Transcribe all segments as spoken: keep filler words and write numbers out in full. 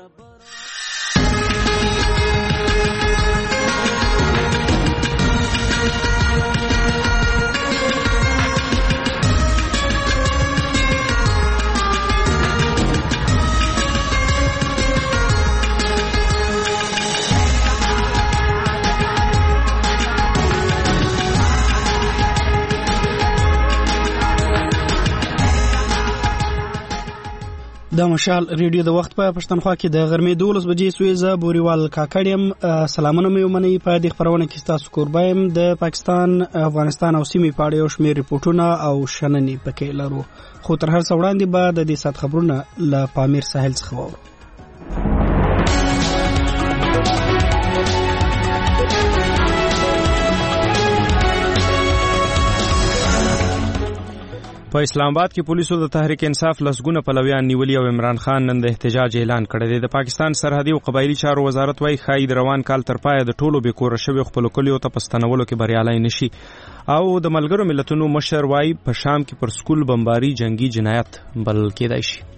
د مشال ریډیو د وخت په پښتونخوا کې د غرمې دولس بجې سویزه بوريوال کاکړیم سلامونه مې ومني په دې خبرونه کې تاسو کوربایم د پاکستان افغانستان او سیمې په اړه یو شمېر ریپورتونه او شننې پکې لرو خو تر هر څه وړاندې به د دې سات خبرونه له پامیر ساحل څخه واورو. په اسلام آباد کې پولیسو د تحریک انصاف لسګونه پلویان نیولي او عمران خان نن د احتجاج اعلان کړی دی. د پاکستان سرحدي او قبایلی چارو وزارت وايي ښایي د روان کال تر پایه د ټولو بې کوره شویو خپلو کلیو ته په ستنولو کې بریالی نشي او د ملګرو ملتونو مشر وايي په شام کې پر سکول بمباري جنگي جنایت بلل کېدای شي.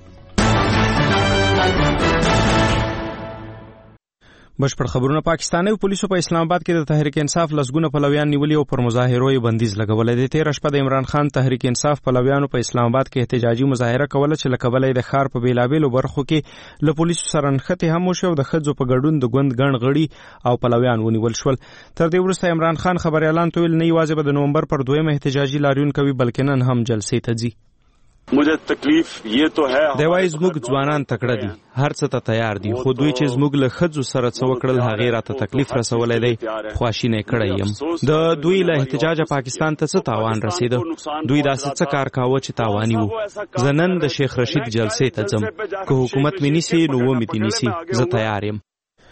بشپړ خبرونه. پاکستاني پولیسو په اسلام آباد کې د تحریک انصاف لسګونه پلویان نیولي او پر مظاهرو یې بندیز لګولی دی. تېره شپه د عمران خان تحریک انصاف پلویانو په اسلام آباد کې احتجاجي مظاهره کوله چې له کبله یې د ښار په بېلابېلو برخو کې له پولیسو سره نښتې هم وشوې او د ښځو په ګډون د ګوند ګڼ غړي او پلویان ونیول شول. تر دې وروسته عمران خان خبریالانو ته ویل نه یوازې به د نومبر پر دویمه احتجاجي لاریون کوي بلکې نن هم جلسې ته ځي. مجھے تکلیف یہ تو ہے دی وای زموږ ځوانان تکړه دي هر څه ته تیار دي خو دوی چې زموږ له ښځو سره څه وکړل هغې راته تکلیف رسولی دی خواشینی کړی یم. د دوی له احتجاجه پاکستان ته څه تاوان رسېده دوی داسې څه کار کاوه چې تاواني وو. زه نن د شیخ رشید جلسې ته ځم که حکومت مې نیسي نو ومې دې نیسي زه تیار یم.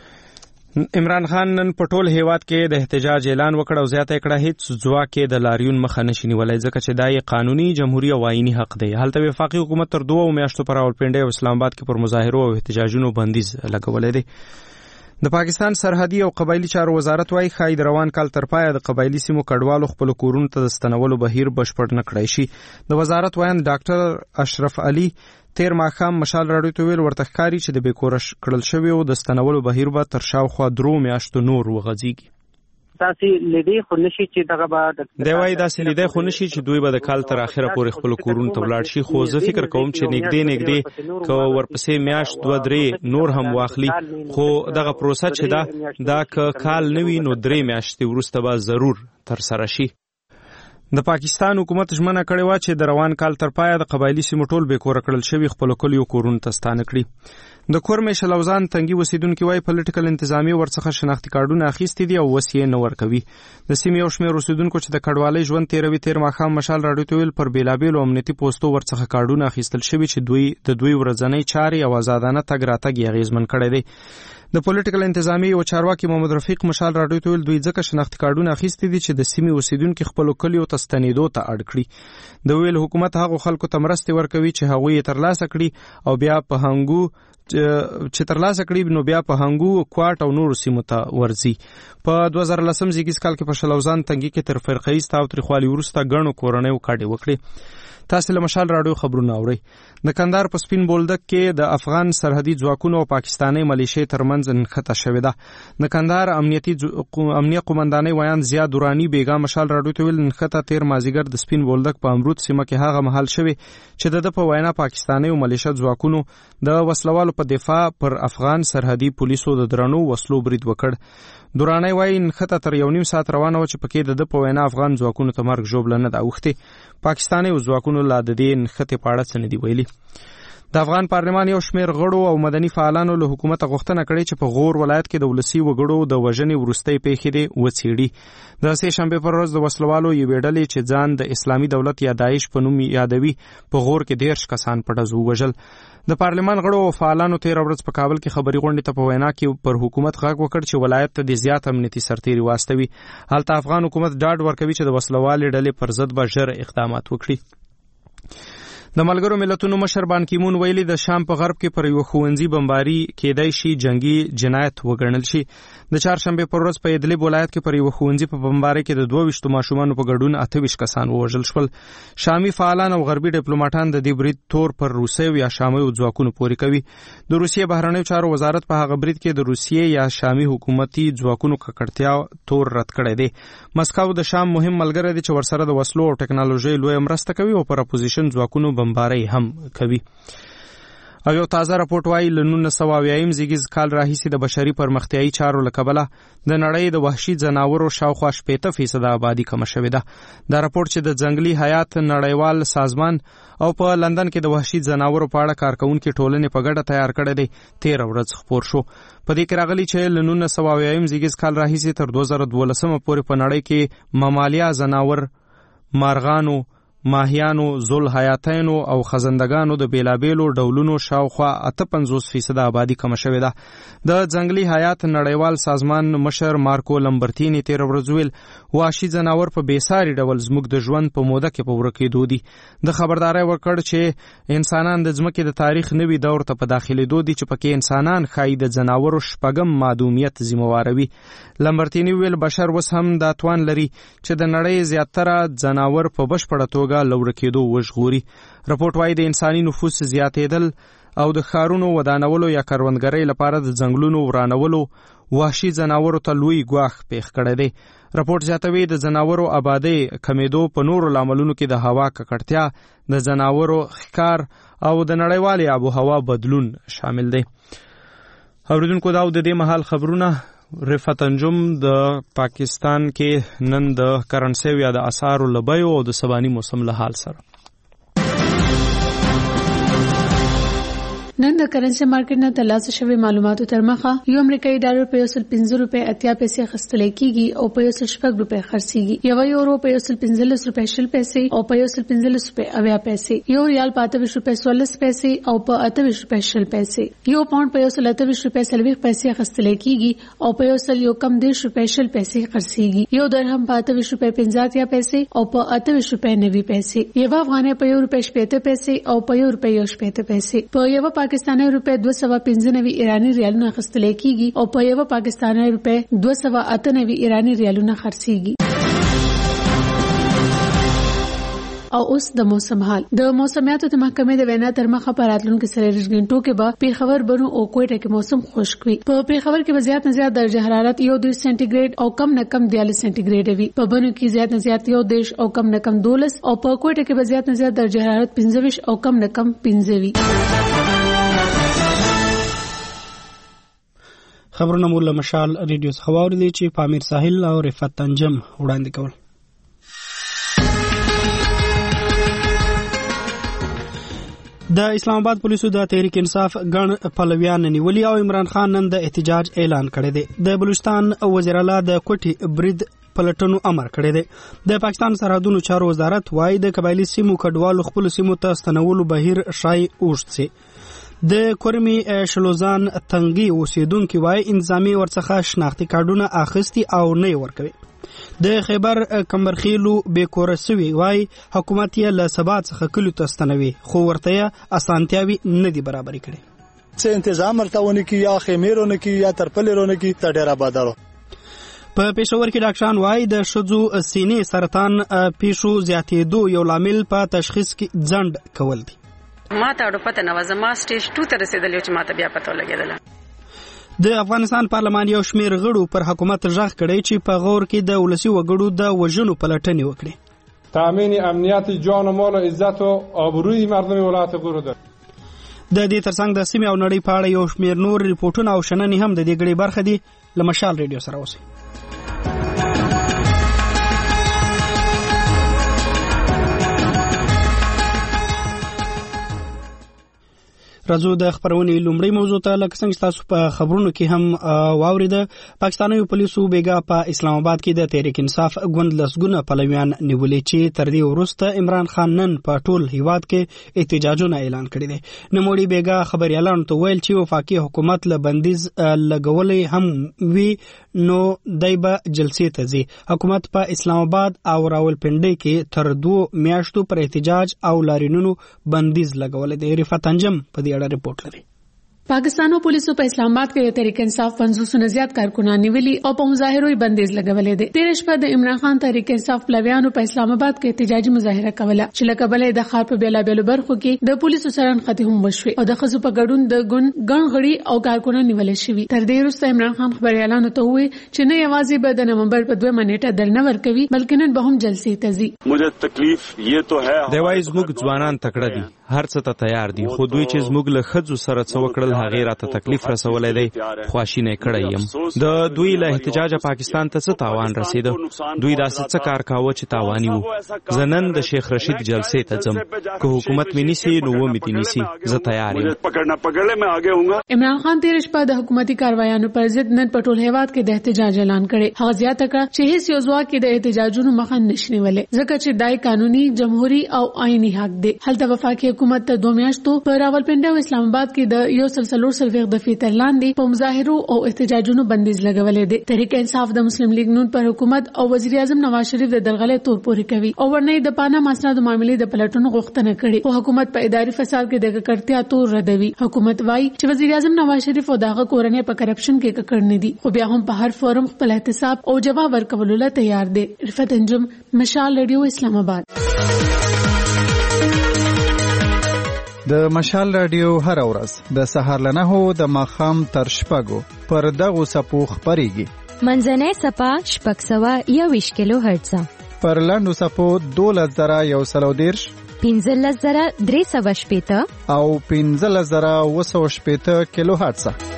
عمران خان نن په ټول هیواد کې د احتجاج اعلان وکړ او زیاته کړه هیڅ ځواک کې د لاریون مخه نشي نیولی ځکه چې دا یې قانوني جمهوري او آئیني حق دی. هلته وفاقي حکومت تر دوه میاشتو په راولپنډۍ او اسلام آباد کې پر مظاهرو او احتجاجونو بندیز لګولی دی. د پاکستان سرحدي او قبایلی چارو وزارت وايي ښایي د روان کال تر پایه د قبایلی سیمو کډوالو خپلو کورونو ته د ستنولو بهیر بشپړ نه کړی شي. د وزارت وایند ډاکټر اشرف علي تیر ماښام مشال راډیو ته ویل ورته ښکاري چې د بې کوره کړل شویو د ستنولو بهیر به تر شاوخوا درو میاشتو نور وغځېږي. داسې لیدې خو نشي چې دغه به دی وایي داسې لیدی خو نشي چې دوی به د کال تر اخره پورې خپلو کورونو ته ولاړ شي خو زه فکر کوم چې نږدې نږدې که ورپسې میاشت دوه درې نور هم واخلي خو دغه پروسه چې ده دا که کال نه وي نو درې میاشتې وروسته به ضرور ترسره شي. د پاکستان حکومت ژمنه کړې وه چې د روان کال تر پایه د قبایلي سیمو ټول بې کوره کړل شوي خپلو کلیو کورونو ته ستانه کړي. د کورمې شلوزان تنګي اوسیدونکي وایي پولیټیکل انتظامیې ورڅخه شناختي کارډونه اخیستي دي او اوس یې نه ورکوي. د سیمې یو شمېر اوسیدونکو چې د کډوالۍ ژوند تېروي تېر ماښام مشال راډیو ته ویل پر بېلابېلو امنیتي پوستو ورڅخه کارډونه اخیستل شوي چې دوی د دوی ورځنۍ چارې او ازادانه تګ راتګ یې اغېزمن کړی دی. د پولیټیکل انتظامیې او چارواکي محمد رفیق مشال راډیو ته ویل دوی ځکه شناختي کارډونه اخیستي دي چې د سیمې اوسیدونکي خپلو کلیو ته ستنېدو ته اړ کړي. د ویل حکومت هغو خلکو ته مرستې ورکوي چې هغوی یې ترلاسه کړي او بیا په هنګو چې ترلاسه کړي نو بیا په هنګو کوټ او نورو سیمو ته ورځي. په دوه زره لسم زیږیز کال کې په شلوزان تنګي کې تر فرقه ایست او تریخوالي وروسته ګڼو کورنیو کډې وکړې. تاسو له مشال راډیو خبرونه اورئ. د کندهار په سپین بولدک کې د افغان سرحدي ځواکونو او پاکستاني ملیشې ترمنځ نښته شوې ده. د کندهار امنیتي امنیه قومندانۍ ویان ضیا دوراني بیګا مشال راډیو ته ویل نښته تیر مازیګر د سپین بولدک په امرود سیمه کې هغه مهال شوې چې د ده په وینا پاکستاني او ملیشه ځواکونو د وسلوالو په دفاع پر افغان سرحدي پولیسو د درنو وسلو برید وکړ. دوراني وایي نښته تر یو نیم ساعت روانه وه چې پکې د ده په وینا افغان ځواکونو ته مرګ ژوبله نه ده اوښتې. پاکستاني ځواکونو لا د دې نښتې په اړه څه نه دي ویلي. د افغان پارلمان یو شمېر غړو او مدني فعالانو له حکومته غوښتنه کړې چې په غور ولایت کې د ولسي وګړو د وژنې وروستۍ پیښې دې وڅېړي. د سې شنبې پر ورځ د وسلوالو یوې ډلې چې ځان د اسلامي دولت یا داعش په نوم یادوي په غور کې دېرش کسان په ډزو ووژل. د پارلمان غړو او فعالانو تېره ورځ په کابل کې خبري غونډې ته په وینا کې پر حکومت غږ وکړ چې ولایت ته د زیات امنیتي سرتېري واستوي. هلته افغان حکومت ډاډ ورکوي چې د وسلوالې ډلې پر ضد به ژر اقدامات وکړي. د ملګرو ملتونو مشر بان کی مون ویلي د شام په غرب کې پر یو ښوونځي بمباري کېدای شي جنگي جنایت وګڼل شي. د چهارشنبه پر ورځ په ادلب ولایت کې پر یو ښوونځي په بمباري کې د دوه ویشتو ماشومانو په ګډون اته ویشت کسان ووژل شول. شامي فعالان او غربي ډیپلوماټان د دې برید تور پر روسیې یا شامي ځواکونو پورې کوي. د روسیې بهرنیو چارو وزارت په هغه برید کې د روسیې یا شامي حکومتي ځواکونو ککړتیا تور رد کړی دی. مسکو د شام مهم ملګری دی چې ورسره د وسلو او ټکنالوژي لوی مرسته کوي او پر اپوزیشن ځواکونو بمباري هم کوي. او یو تازه راپورټ وایي له نولس سوه اویایم زیږیز کال راهیسې د بشري پرمختیایي چارو له کبله د نړۍ د وحشي ځناورو شاوخوا شپېته فیصده آبادي کمه شوې ده. دا راپورټ چې د ځنګلي حیات نړیوال سازمان او په لندن کې د وحشي ځناورو په اړه کارکونکي ټولنې په ګډه تیار کړی دی تېره ورځ خپور شو. په دې کې راغلي چې له نولس سوه اویایم زیږیز کال راهیسې تر دوه زره دولسمه پورې په نړۍ کې ممالیا ځناور، مارغانو، ماهیانو، ذل حیاتینو او خزندگانو د بیلابیلو ډولونو شاوخوا اته پنځوس فیصده آبادي کمه شوې ده. د ځنګلي حیات نړیوال سازمان مشر مارکو لمبرتینی تېره ورځ ویل وحشي ځناور په بېساري ډول زموږ د ژوند په موده کې په ورکېدو دي. د خبرداری ورکړ چې انسانان د ځمکې د تاریخ نوي دور ته په داخلېدو دي چې پکې انسانان ښایي د ځناورو شپږم معدومیت ذمهواروي. لمبرتینی ویل بشر اوس هم دا توان لري چې د نړۍ زیاتره ځناور په بشپړه توګه لوړ کېدو وژغوري. راپورټ وایي د انساني نفوس زیاتېدل او د ښارونو ودانولو یا کروندګرۍ لپاره د ځنګلونو ورانولو وحشي ځناورو ته لوی ګواښ پیښ کړی دی. راپورټ زیاتوي د ځناورو آبادۍ کمیدو په نورو لاملونو کې د هوا ککړتیا، د ځناورو ښکار او د نړیوالې آب و هوا بدلون شامل دی. اوریدونکو دا د دې مهال خبرونه. رفعت انجم د پاکستان کې نن د کرنسي یا د اسعارو لبیو او د سباني موسم له حال سره. نن د کرنسي مارکیټ نه ترلاسه شوی معلوماتو تر مخه یو امریکایي ډالر په یو سل پنځه روپۍ اتیا پیسې اخیستل کېږي او په یو سل شپږ روپۍ خرڅېږي. یو یورو په یو سل پنځلس روپۍ شل پیسې او په یو سل پنځلس روپۍ اویا پیسې. یو ریال په اته ویشت روپۍ څوارلس پیسې او په اته ویشت روپۍ شل پیسې. یو پاونډ په یو سل اته ویشت روپۍ څلوېښت پیسې اخیستل کېږي او په یو سل یو کم دېرش روپۍ شل پیسې خرڅېږي. یو درهم په اته ویشت روپۍ پنځه اتیا پیسې او په اته ویشت روپۍ نوي پیسې. یو افغانۍ په یو روپۍ شپېته پیسې او په یو روپۍ یو شپېته پیسې. په یو پاکستاني روپۍ دوه سوه پنځه نوي ایراني ریالونه اخیستل کېږي او په یو پاکستاني روپۍ دوه سوه اته نوي ایراني ریالونه خرڅېږي. او اوس د موسم حال. د موسمیاتو د محکمې د وینا تر مخه په راتلونکو څلوېښت غنټو کې به پیښور، بنو او کوټه کې موسم خشک وي. په پیښور کې به زیات نه زیات درجه حرارت یو دېرش سانتي ګریډ او کم نه کم دیارلس سانتي ګریډ وي. په بنو کې زیات نه زیات یو دېرش او کم نه کم دولس او په کوټه کې به زیات نه زیات درجه حرارت پنځه ویشت او کم نه کم پنځه وي. خبرونه مو له مشال ریډیو څخه واورېدل چې په امیر ساحل او رفعت انجم وړاندې کول. د اسلام آباد پولیسو د تحریک انصاف ګڼ پلویان نیولي او عمران خان نن د احتجاج اعلان کړی دی. د بلوچستان وزیر اعلی د کوټي برید پلټنو امر کړی دی. د پاکستان سرحدونو چارو وزارت وايي د قبایلی سیمو کډوالو خپل سیمو ته ستنولو بهیر شای اوږد سي. د کورمي شلوزان تنګي اوسیدونکو وايي انتظامی ورڅخه شناختی کارډونه اخیستي او نه ورکوي. د خیبر کمبرخیلو بیکورسوي وايي حکومت یې له سبا څخه کلیو ته ستنوي خو ورته اسانتیاوي نه دي برابرې کړي. څه تنظیم ورتهونه کی یا خیمرونه کی یا ترپلرونه کی ته ډیر آبادارو. په پېښور کې ډاکټران وايي د ښځو سینې سرطان پیښو زیاتېدو یو لامل په تشخیص کې ځنډ کول دي. ما ته اړو پته نه وځه ما سټیج ټو ته رسیدل چې ما ته بیا پته ولګېدله. د افغانستان پارلمان یو شمیر غړو پر حکومت ژغ کړی چې په غور کې د ولسی وګړو د وژنو پلټنې وکړي. تامین امنیت جان و مال و عزت و آبروی مردم ولایت غور ده. د دې ترڅنګ د سیمې او نړۍ په اړه یو شمیر نور ریپورتونه او شننې هم د دې غړي برخه دي. له مشال ریډیو سره اوسئ. راځو د خبرونې لومړی موضوع ته لکه څنګه تاسو په خبرونو کې هم واوریده پاکستاني پولیسو بیګا په اسلام آباد کې د تحریک انصاف ګوند لسګونه پلویان نیولې چې تر دې وروسته عمران خان نن په ټول هیواد کې احتجاجونه اعلان کړي دي. نوموړي بیګا خبريالانو ته ویل چې وفاقي حکومت له بندیز لګولې هم وی نو دایبه جلسې ته ځي. حکومت په اسلام آباد او راولپنډي کې تر دوه میاشتو پر احتجاج او لارینونو بندیز لګولې دي. رفعت انجم په دې اړه رپورټ لري. پاکستانو پولیسو په اسلام آباد کې تحریک انصاف پنځوس نه زیات کارکونان نیولي او په مظاهرو بندیز لګولې دي. تیر شپه د عمران خان تحریک انصاف پلویانو په اسلام آباد کې احتجاجي مظاهره کوله چې لکه بلې د خار په بیلابېلو برخو کې د پولیسو سره نښتې هم وشوي او د خزو په ګډون د ګوند ګڼ غړي او کارکونان نیول شوي. تر دې وروسته عمران خان خبريالانو ته وویل چې نه یوازې به د نومبر په دوه منېټه درنه ورکوي بلکې نن به هم جلسې ته ځي. مجھے تکلیف یہ تو ہے دی وای زموږ ځوانان تکړه دي هر څه ته تیار دي خو دوی چې زموږ له خزو سره څه وکړل هغه راته تکلیف رسولې دی خواشینه کړی يم. د دوی له احتجاج پاکستان ته څه تاوان رسید دوی داسې څه کار کاوه چې تاواني وو. زنن د شیخ رشید جلسې ته ځم که حکومت مې نیسي نو و مې دي نیسي زه تیار یم. پکړنا پکړلې مې آګے هونګا. عمران خان تیر شپه د حکومتي کاروایانو پر ضد نن په ټول هیواد کې د احتجاج اعلان کړي. هغه زیاته کړه چې هیڅ یو ځواک کې د احتجاجونو مخه نشي ولې ځکه چې دای قانوني جمهوریت او آئینی حق دی. هلته وفاقي حکومت ته دوه میاشتو په راولپنډي او اسلام آباد کې د یو سلسلور سلويغ د فیتر لاندې په مظاهرو او احتجاجونو بندیز لګولې دي. تحریک انصاف د مسلم لیگ نون پر حکومت او وزیر اعظم نواز شریف د دلغلې تور پوري کوي او ورنه د پانا مسند معاملې د پلټونو غوښتنه کړي او حکومت په اداري فساد کې د ککړتیا تور ردوي. حکومت وايي چې وزیر اعظم نواز شریف او دغه کورنۍ په کرپشن کې ککړ نه دي خو بیا هم په هر فورم خپل احتساب او جواب ورکولو ته تیار دي. رفعت انجم مشال رادیو اسلام آباد. د مشال رادیو هر ورځ د سهار له نهو د ماښام تر شپږو پر دغو څپو خپرېږي. منځنۍ څپه شپږ سوه یوویشت کیلو هرټزه، پر لنډو څپو دولس زره یو سل او دېرش، پنځلس زره درې سوه شپېته او پنځلس زره اوه سوه شپېته کیلو هرټزه.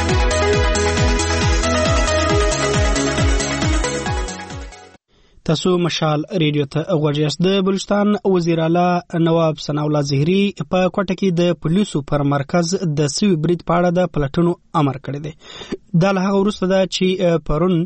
تاسو مشال ریډیو ته غوږ د بلوچستان وزیر اعلی نواب ثناء الله زهري په کوټه کې د پولیسو پر مرکز د سوي برید په اړه د پلټنو امر کړی دی. دا له هغه وروسته ده چې پرون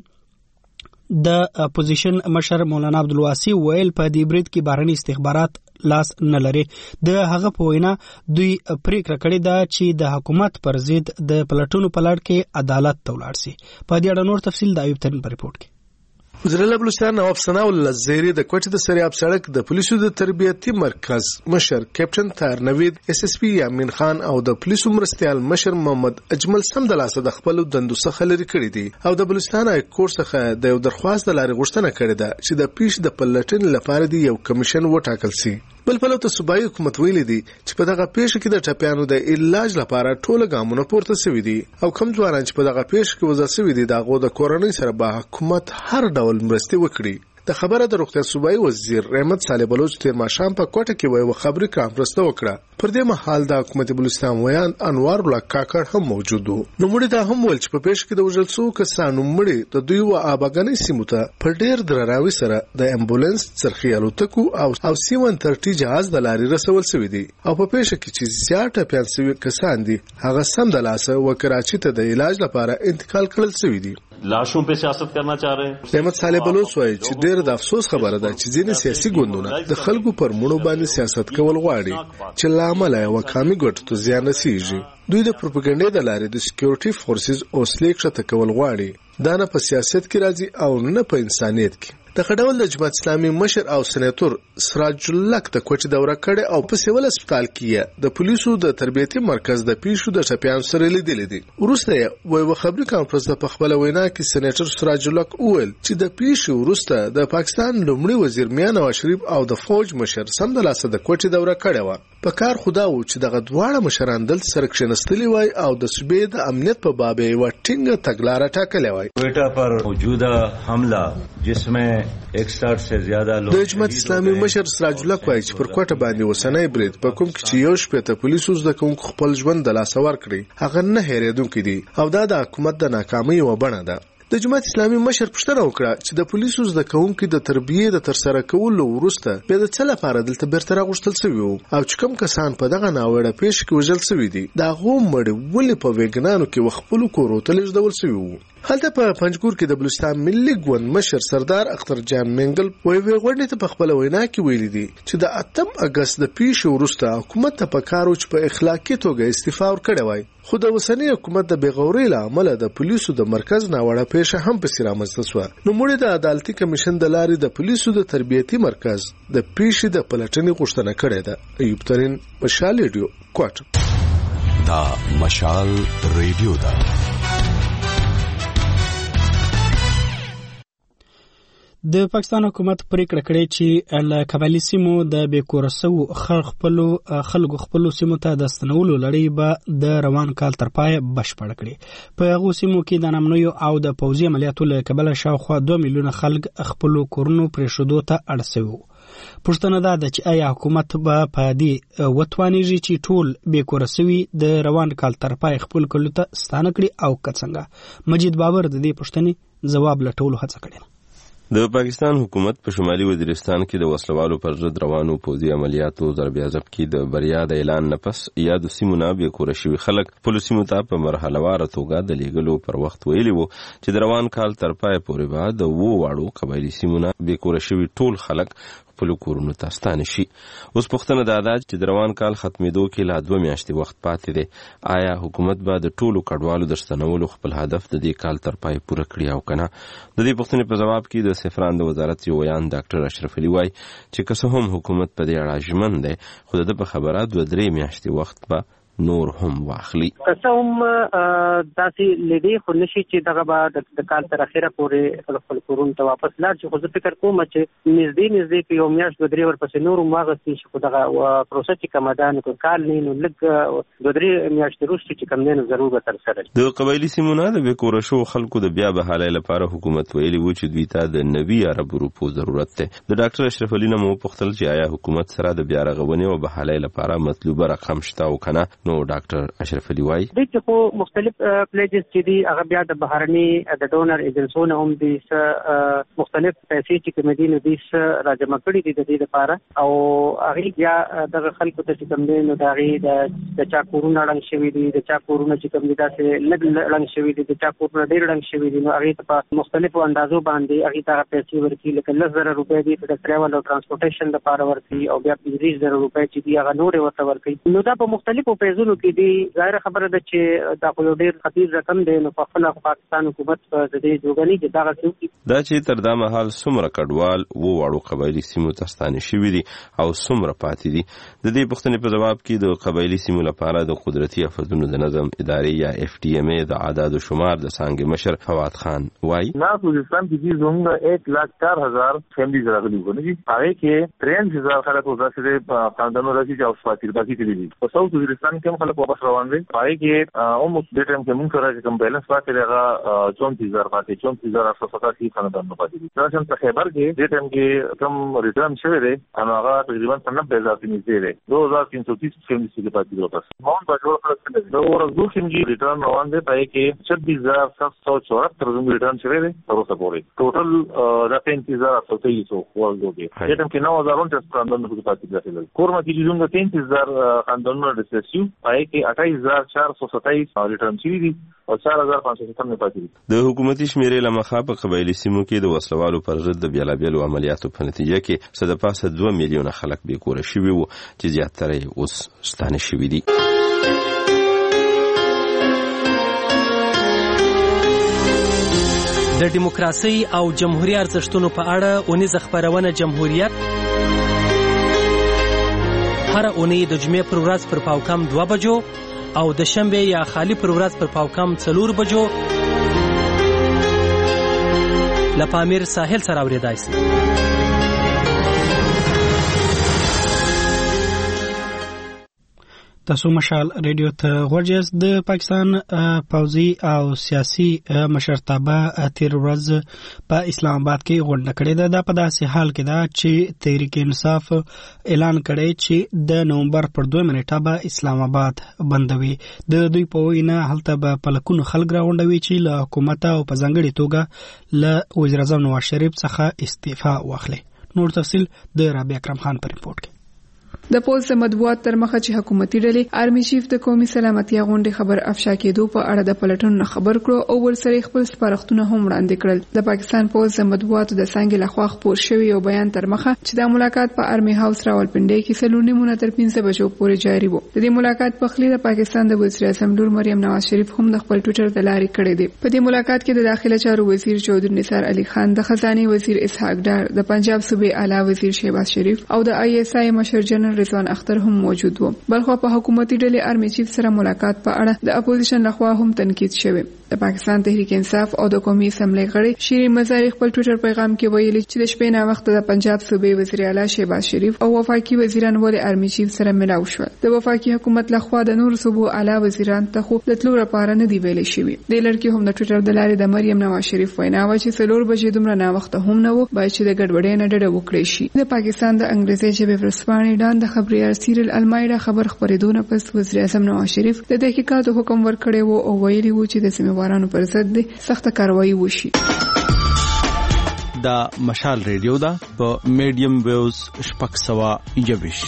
د اپوزیشن مشر مولانا عبدالواسي ویل په دې برید کې بهرني استخبارات لاس نه لري. د هغه په وینا دوی پریکړه کړې ده چې د حکومت پر ضد د پلټنو په لړ کې عدالت ته ولاړ شي. په دې اړه نور تفصیل د ایوب ترین په ریپورت کې. وزیر اعلی بلوچستان نواب ثناء الله زهري د کوټې د سریاب سړک د پولیسو د تربیتي مرکز مشر کیپټن طاهر نوید، اس اس پی یامین خان او د پولیسو مرستیال مشر محمد اجمل سمدلاسه د خپل دندو څخه لري کړی دي او د بلوچستان های کورس څخه د یو درخواست لاري غوښتنه کړې ده چې د پیش د پلټن لپاره دی یو کمیشن وټاکل شي. بل په لوته صوبایي حکومت ویلي دي چې په دغه پیښه کې د ټپیانو د علاج لپاره ټول ګامونه پورته شوي دي او کوم ځوانان چې په دغه پیښه کې وځل شوي دي دغه د کورنۍ سره به حکومت هر ډول مرستې وکړي. د خبره د روغتیا صوبایي وزیر رحمت صالح بلوچ تیر ماښام په کوټه کې وایي خبري کانفرنس وکړه. پر دې مهال د حکومت بلوچستان ویان انوار الله کاکړ هم موجود وو. نو مړي دا هم ول چې په پیښه کې د وژل شوو کسانو مړي د دوی و آباګانې سیمو ته په ډېر درناوي سره د امبولانس څرخي الوتکو او او سیون ترټي جهاز د لاري رسول شوی دی او په پیښه کې چې زیات ټپیان شوي کسان دي هغه سم د لاسه و کراچي ته د علاج لپاره انتقال کړل شوی دی. لاشوں پہ سیاست کرنا چاہ رہے ہیں. رحمت صالح بلوچ وایي چې ډېر د افسوس خبره ده چې ځینې سیاسي ګوندونه د خلکو پر مړو باندې سیاست کول غواړي چې له امله یې وکامي ګټو ته زیان رسیږي. دوی د پروپاګاندا د لارې د سکیورټي فورسز اوسلې کښته کول غواړي. دا نه په سیاست کې راځي او نه په انسانیت کې. د خډول د جماعت اسلامي مشر او سېناتور سراج الله د کوټې دوره کړې او په سیول هسپتال کې د پولیسو د تربیتي مرکز د پیښو د ټپیانو سره لیدلې دي. وروسته یې وایي خبري کانفرنس په خپل وینا کې سېناتور سراج الله وویل چې د پیښو وروسته د پاکستان لومړي وزیر میاں نواز شریف او د فوج مشر سمدلاسه د کوټې دوره کړې و. په کار خدا و چې دغه دواړه مشران دلته سره کښېنستلي وای او د صوبې د امنیت په باب یې ټینګه تګلاره ټاکلې وای. کوئټه پر موجوده حمله جسمه اکسٹھ سے زیادہ لوگ د جماعت اسلامي مشر سراج الله کوي چې پر کوټه باندې وسنۍ برید په کوم کې چې یو شپه پولیسو زده کوونکو خپل ژوند د لاس ور کړی هغه نه هېریدونکو دي او دا د حکومت د ناکامۍ و بڼه ده. د جماعت اسلامي مشر پوښتنه وکړه چې د پولیسو زده کوونکو د تربیې د ترسره کولو وروسته بیا د څه لپاره دلته بیرته راغوښتل شوي وو او چې کوم کسان په دغه ناوړه پیښه کې وژل شوي دي د هغو مړي ولې په ویګنانو کې خپلو کورو ته لېږدول شوي وو. هلته په پنجګور کې د بلوچستان ملي ګوند مشر سردار اختر جان منګل وایي غونډې ته په خپله وینا کې ویلي دي چې د اتم اګست د پیښې وروسته حکومت ته پکار و چې په اخلاقي توګه استعفا ورکړې وای، خو د اوسني حکومت د بېغورۍ له امله د پولیسو د مرکز ناوړه پیښه هم پسې رامنځته شوه. نوموړي د عدالتي کمیشن د لارې د پولیسو د تربیتي مرکز د پیښې د پلټنې غوښتنه کړې ده. ایوب ترین، مشال ریډیو، کوټ. دا مشال ریډیو ده. د پاکستان حکومت پریکړه کړې چې له قبایلي سیمو د بیکورسو خلکو خلکو خپلو سیمو ته د ستنولو لړۍ به د روان کال تر پایه بشپړه کړي. په هغو سیمو کې د نامنیو او د پوځي عملیاتو له کبله شاوخوا دوه میلیونه خلک خپلو کورونو پرېښودو ته اړ شوي وو. پوښتنه دا ده چې آیا حکومت به په دې وتوانیږي چې ټول بیکوره سوي د روان کال تر پایه خپل کلو ته ستانه کړي او که څنګه؟ مجید بابر د دې پوښتنې ځواب لټولو هڅه کړې. د پاکستان حکومت په شمالي وزیرستان کې د وسلوالو پر ضد روانو پوځي عملیاتو ضرب عضب کې د بریا د اعلان نه پس یادو سیمو نه بیکوره شوي خلک خپلو سیمو ته په مرحله واره توګه د لیږلو پر وخت ویلي وو چې د روان کال تر پایه پورې به د اوو واړو قبایلي سیمو نه بیکوره شوي ټول خلک خپلو کورونو ته ستانه شي. اوس پوښتنه دا ده چې د روان کال ختمېدو کې لا دوه میاشتې وخت پاتې دی. آیا حکومت به د ټولو کډوالو د ستنولو خپل هدف د دې کال تر پای پوره کړي او که نه؟ د دې پوښتنې په ځواب کې د سفران د وزارت یو ویان ډاکټر اشرف علي وایي چې که څه هم حکومت په دې اړه ژمن دی خو د ده په خبره دوه درې میاشتې وخت به نور هم واخلي. که هم داسې لیدې خو نشي چې دغه به د کال تر اخره پورې خپل کورونو ته واپس لاړ شي، خو زه فکر کوم چې نږدې نږدې که یو میاشت دوه درې ورپسې نور هم واغستې شي، خو دغه پروسه چې کومه ده نو که کال نه نو لږ دوه درې میاشتې وروسته چې کوم دی نو ضرور به ترسره شي. د قبایلي سیمو نه د بېکوره شوو خلکو د بیا بحالۍ لپاره حکومت ویلي و چې دوی ته د نوي عربو روپو ضرورت دی. د ډاکټر اشرف علي نه مو وپوښتل چې آیا حکومت سره د بیا رغونې او بحالۍ لپاره مطلوبه رقم شته او که نه؟ نو ډاکټر اشرف علي وایي دوی چې خو مختلف پلیجز چې دي هغه بیا د بهرني د ډونر ایجنسیو نه هم دي مختلف پیسې چې کومې دي نو دوی راجمع کړي دي د دې لپاره او هغې بیا دغه خلکو ته چې کوم دی نو د هغې د چا کورونه ړنګ شوي دي، د چا کورونه چې کوم دي داسې لږ ړنګ شوي دي، د چا کورونه ډېر ړنګ شوي دي، نو هغې ته په مختلفو اندازو باندې هغې ته هغه پیسې ورکړي. لکه لس زره روپۍ دي د ټریول او ټرانسپورټیشن لپاره ورکړي او بیا پنځه زره روپۍ چې دي هغه نورې ورته ورکړي. نو دا په مختلفو پیسو کې دي. ظاهره خبره ده چې دا خو یو ډېر خطیر رقم دی، نو په خپله پاکستان حکومت د دې جوګني چې دغه څه وکړي. دا چې تر دا مهال څومره کډوال اوو واړو قبایلي سیمو ته ستانه شوي دي او څومره پاتې دي؟ د دې پوښتنې په ځواب کې د قبایلي سیمو لپاره د قدرتي افزونو د نظم ادارې یا اف ټي ایم ای د اعداد و شمار د څانګې مشر فواد خان وایي نه خوزستان کې چې زموږ ایک لاک چار هزار فیملیز راغلي وو، نو هغې کې درېیم هزار خلک اوس داسې دی خاندانونه راسي چې اوس پاتې باقي کلي دي. په ساوث وزیرستان کې هم خلک واپس روان دي. هغې کې almost دې ټایم کې موږ سره چې کوم بیلنس پاتې دی هغه چونتیس زره پاتې چونتیس زره آठ سو ستاسي خاندانونه پاتې دي. دا چې په خیبر کې دې ټایم کې کوم ریټرن شوی دی نو هغه تقریبا نبے ہزار کې نږدې دی. دو هزار تین سو تیس فیملیز کې پاتې دي. واپس ماونټ په جوړ کړل شوی دی. ورځو کې ریټرن روان دی پای کې چھبیس هزار سات سو چوہتر زموږ ریټرن شوی دی تر اوسه پورې. ټوټل دا پینتیس هزار آठ سو تیئیس ورځو کې دې ټایم کې نو هزار انچاس خاندانونه کې پاتې دي. کورما کې زموږ تینتیس هزار خاندانونه ډسپلیسیو پای کې اٹھائیس هزار چار سو ستائیس ریټرن شوي دي او چار هزار پانچ سو ستر پاتې دي. د حکومتي شمیرې له مخه په قبایلي سیمو کې د وسلوالو پر ضد د بېلابېلو عملیاتو په نتیجه کې څه د پاسه دوه میلیونه خلک بېکوره شوي وو چې زیاتره یې اوس ستانه شوي دي. د دیموکراسۍ او جمهوري ارزښتونو په اړه اونیزه خپرونه جمهوریت هره اونۍ د جمعې پر ورځ پر پاوکم دوه بجو او د شنبې یا خالی پر ورځ پر پاوکم څلور بجو له پامیر ساحل سره اورېدای شي. تاسو مشال ریډیو ته غوړجس. د پاکستان پوځي او سیاسي مشرتابه تیر ورځ په اسلام آباد کې غونډه کړې ده. دا په داسې حال کې ده چې تحریک انصاف اعلان کړی چې د نومبر پر دوه نیټه به اسلام آباد بندوي. د دوی په وینا هلته به پلکونو خلک راغونډوي چې له حکومت او په ځانګړي توګه له وزیر اعظم نواز شریف څخه استعفا واخلي. نور تفصیل د رابعه اکرم خان په ریپورت کې. د پولیس مطبوعات تر مخه چې حکومتي ډلې آرمي چیف د قومي سلامتیا غونډې خبر افشا کېدو په اړه د پلټنو خبر کړو او ورسره خپل سپارښتنه هم وړاندې کړل. د پاکستان پولیس مطبوعاتو د څنګه لخوا خبر شوی یو بیان تر مخه چې د ملاقات په آرمي هاوس راولپنډي کې څلور نیمونه تر پنځه بجو پورې جاري وو. د دې ملاقات په خلی د پاکستان د وزیر اعظم لور مریم نواز شریف هم د خپل ټوئیټر د لارې کړې دي. په دې ملاقات کې د داخله چارو وزیر چودري نثار علي خان، د خزانه وزیر اسحاق ډار، د پنجاب صوبې اعلی وزیر شهباز شریف او د آی اس آی مشر جنرال رضوان اختر هم موجود وو. بلخو په حکومتي ډلې آرمي چیف سره ملاقات په اړه د اپوزیشن لخوا هم تنقید شوی. د پاکستان تحریک انصاف او د قومي اسمبلی غړي شیرین مزاری خپل ټوئیټر پیغام کې ویلي چې د شپې نه وخت د پنجاب صوبې وزیر اعلی شهباز شریف او وفاقي وزیران ولې آرمي چیف سره ملاو شو. د وفاقي حکومت لخوا د نور صوبو اعلی وزیران ته خو د تلو لپاره نه دی ویل شوی. د لړکی هم د ټوئیټر د لارې د مریم نواز شریف وینا و چې څلور بجې دومره نه وخت هم نه وو باید چې د ګډوډۍ نه ډډه وکړي شي. د پاکستان د انګریزي ژبې ورسپانې ډان د خبريال سیریل المایرا خبر خبرېدونه پس وزیر اعظم نواز شریف د تحقیقاتو حکم ورکړی وو او ویلي وو چې د سیموارانو پر ضد سخت کاروایی وشي. دا مشال ریډیو دا په میډیم ویوز شپږ سوه یوویش.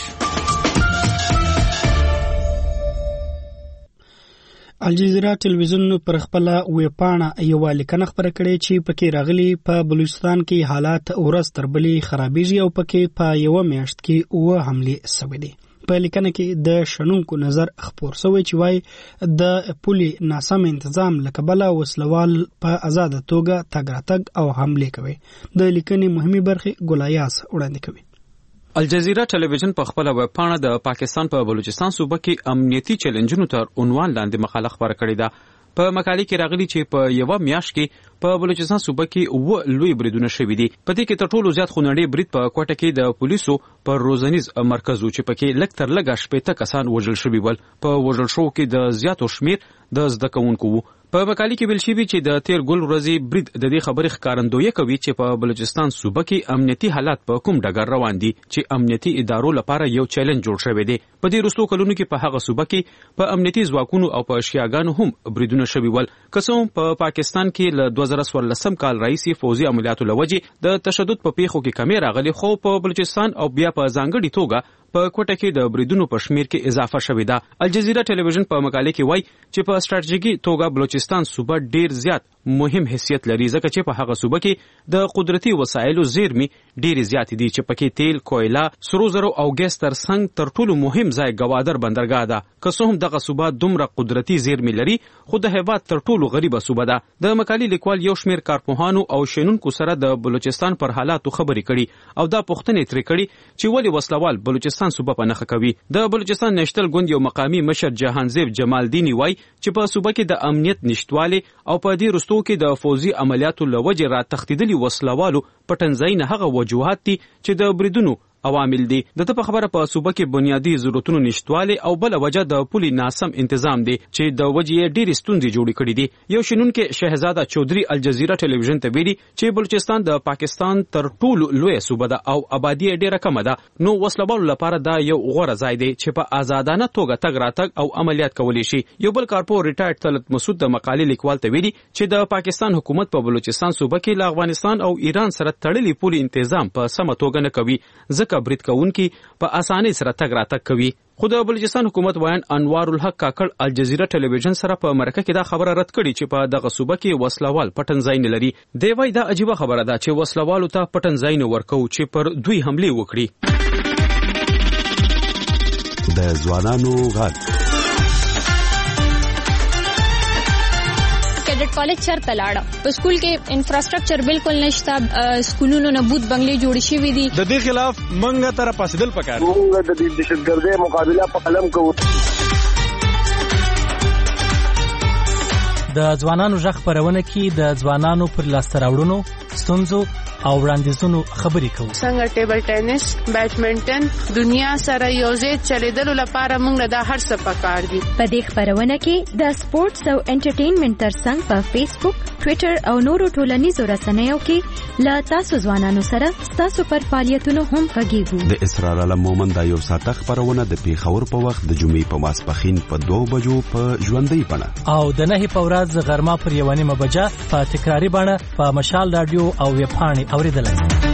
الجزیره ټلویزیون پر خپل ویبپاڼه یو لیکنه خبره کړې چې پکې راغلي په بلوچستان کې حالات ورځ تر بلې خرابېږي او پکې په یو میاشت کې اوه حملې شوې دي. په لیکنه کې د شنونکو نظر خبر شوی چې وای د پولي ناسم تنظیم لکبله وسلوال په آزاد توګه تګ راتګ او حمله کوي. د لیکنې مهمه برخه ګلایاس وړاندې کوي. الجزیره ټلویزیون په خپل ویب پاڼه د پاکستان په بلوچستان صوبه کې امنیتي چیلنجونو تر عنوان لاندې مقاله خبره کړې ده. په مقالې کې راغلي چې په یو میاشت کې په بلوچستان صوبه کې و لوی بریدونه شوي دي. په دې کې تر ټولو زیات خونړی برید په کوټه کې د پولیسو پر روزنیز مرکز چې پکې لږ تر لږه شپېته کسان وژل شوي ول. په وژل شوو کې د زیاتو شمیر د زده کوونکو وو. په مقالې کې ویل شوي چې د تیر ګل ورځې برید د دې خبرې ښکارندویي کوي چې په بلوچستان صوبه کې امنیتي حالات په کوم ډګر روان دي چې امنیتي ادارو لپاره یو چیلنج جوړ شوی دی. په دې وروستو کلونو کې په هغه صوبه کې په امنیتي ځواکونو او په شیعاګانو هم بریدونه شوي ول. که څه هم په پاکستان کې له دوه زره څوارلسم کال راهیسې پوځي عملیاتو له وجې د تشدد په پیښو کې کمی راغلي، خو په بلوچستان او بیا په ځانګړي توګه په کوټه کې د بریدونو په شمیر کې اضافه شوې ده. الجزیره ټلویزیون په مقاله کې وایي چې په ستراتیژیکي توګه بلوچستان صوبه ډیر زیات مهم حیثیت لري ځکه چې په هغه صوبه کې د قدرتي وسایلو زیرمې ډېرې زیاتې دي چې پکې تیل، کویلا، سرو زرو او ګیس ترڅنګ تر ټولو مهم ځای ګوادر بندرګاه ده. که څه هم دغه صوبه دومره قدرتي زیرمې لري خو د هیواد تر ټولو غریبه صوبه ده. د مقالې لیکوال یو شمیر کارپوهانو او شنونکو سره د بلوچستان پر حالاتو خبرې کړي او دا پوښتنې ترې کړي چې ولې وسلوال بلوچستان صوبه په نښه کوي. د بلوچستان نېشنل ګوند یو مقامي مشر جهانزیب جمالدیني وایي چې په صوبه کې د امنیت نشتوالی او په دې وروستو کې د فوزي عملیاتو له وجې را تښتېدلي وسلوالو پټنځایونه هغه وجوهات دي چې د بریدونو عوامل دي. د ته په خبره په صوبه کې بنیادی ضرورتونو نشټوالی او بل وجه د پولي ناسم تنظیم دی چې د وجې ډېری ستونزې جوړې کړې دي. یو شنونکو شهزاده چودري الجزیره ټلویزیون ته ویلي چې بلوچستان د پاکستان تر ټولو لوی صوبه ده او آبادی ډېره کمه ده، نو وسلوالو لپاره دا یو غوره ځای دی چې په آزادانه توګه تګ راتګ او عملیات کولی شي. یو بل کارپو ریټایرډ طلعت مسعود د مقالې لیکوال ته ویلي چې د پاکستان حکومت په بلوچستان صوبه کې له افغانستان او ایران سره تړلي پولي تنظیم په سمه توګه نه کوي ځکه برید کوونکي په اسانۍ سره تګ راتګ کوي. خو د بلوچستان حکومت ویان انوار الحق کاکړ الجزیره ټلویزیون سره په مرکه کې دا خبره رد کړي چې په دغه صوبه کې وسلوال پټنځای نه لري. دی وايي دا عجیبه خبره ده چې وسلوالو ته پټنځای نه ورکو چې پر دوی حمله وکړي. د ځوانانو غږ کیډټ کالج چرته لاړه. په سکول کې انفراستراکچر بالکل نشته، سکولونو نه بوت بنگلې جوړ شوې دي. د دې خلاف منګه تر پاسدل پکار موږ د دې دهشتګردۍ مقابله په قلم کوو. د ځوانانو ژغ خپرونه کې د ځوانانو پر لاسته راوړنو، ستونزو او وړاندیزونو خبرې کوو. څنګه ټیبل ټینس، بیډمنټن دنیا سره یوځای چلیدلو لپاره موږ د هر څه پکار دي. په دې خبرونه کې د سپورتس او انټرټینمنټ ترڅنګ په فیسبوک، ټوئیټر او نورو ټولنیزو رسنیو کې لا تاسو ځوانانو سره تاسو پر فعالیتونو هم غږیږو. د اسرار عالم مومن د یو ساعت خبرونه د پیښور په وخت د جمعې په ماسپخین په دوه بجو په ژوندۍ بڼه او د نهي په ورځ غرمه پر یوه نیمه بجه په تکراري بڼه په مشال رادیو او ویبپاڼې اوریدلی.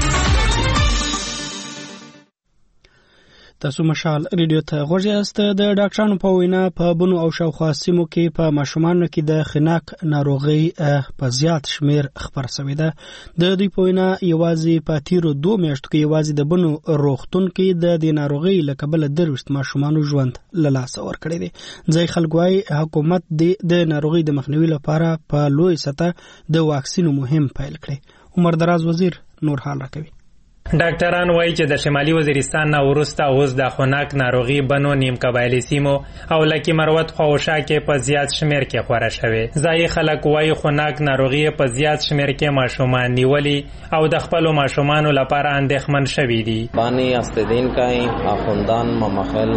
تاسو مشال ریډیو ته غوږ یاست. د ډاکټرانو په وینا په بنو او شاوخوا سیمو کې په ماشومانو کې د خناق ناروغي په زیات شمیر خبر شوې ده. د دوی په وینا یوازې په تیرو دوه میاشتو کې یوازې د بنو روغتون کې د دې ناروغي له کبله دروست ماشومانو ژوند له لاسه ورکړی دی. ځای خلک وايي حکومت د ناروغي د مخنیوي لپاره په لوی سطح د واکسینو مهم پیل کړی. عمر دراز وزیر نور حال راکوي. ډاکټران وایي چې د شمالي وزیرستان نه وروسته اوس د خناق ناروغي بنو نیم قبایلي سیمو او لکي مروت خواوشا کې په زیات شمیر کې خوره شوې. ځایي خلک وایي خناق ناروغي په زیات شمیر کې ماشومان نیولي او د خپلو ماشومانو لپاره اندېښمن شوي دي. بانی استدین کای اخوندان ممخل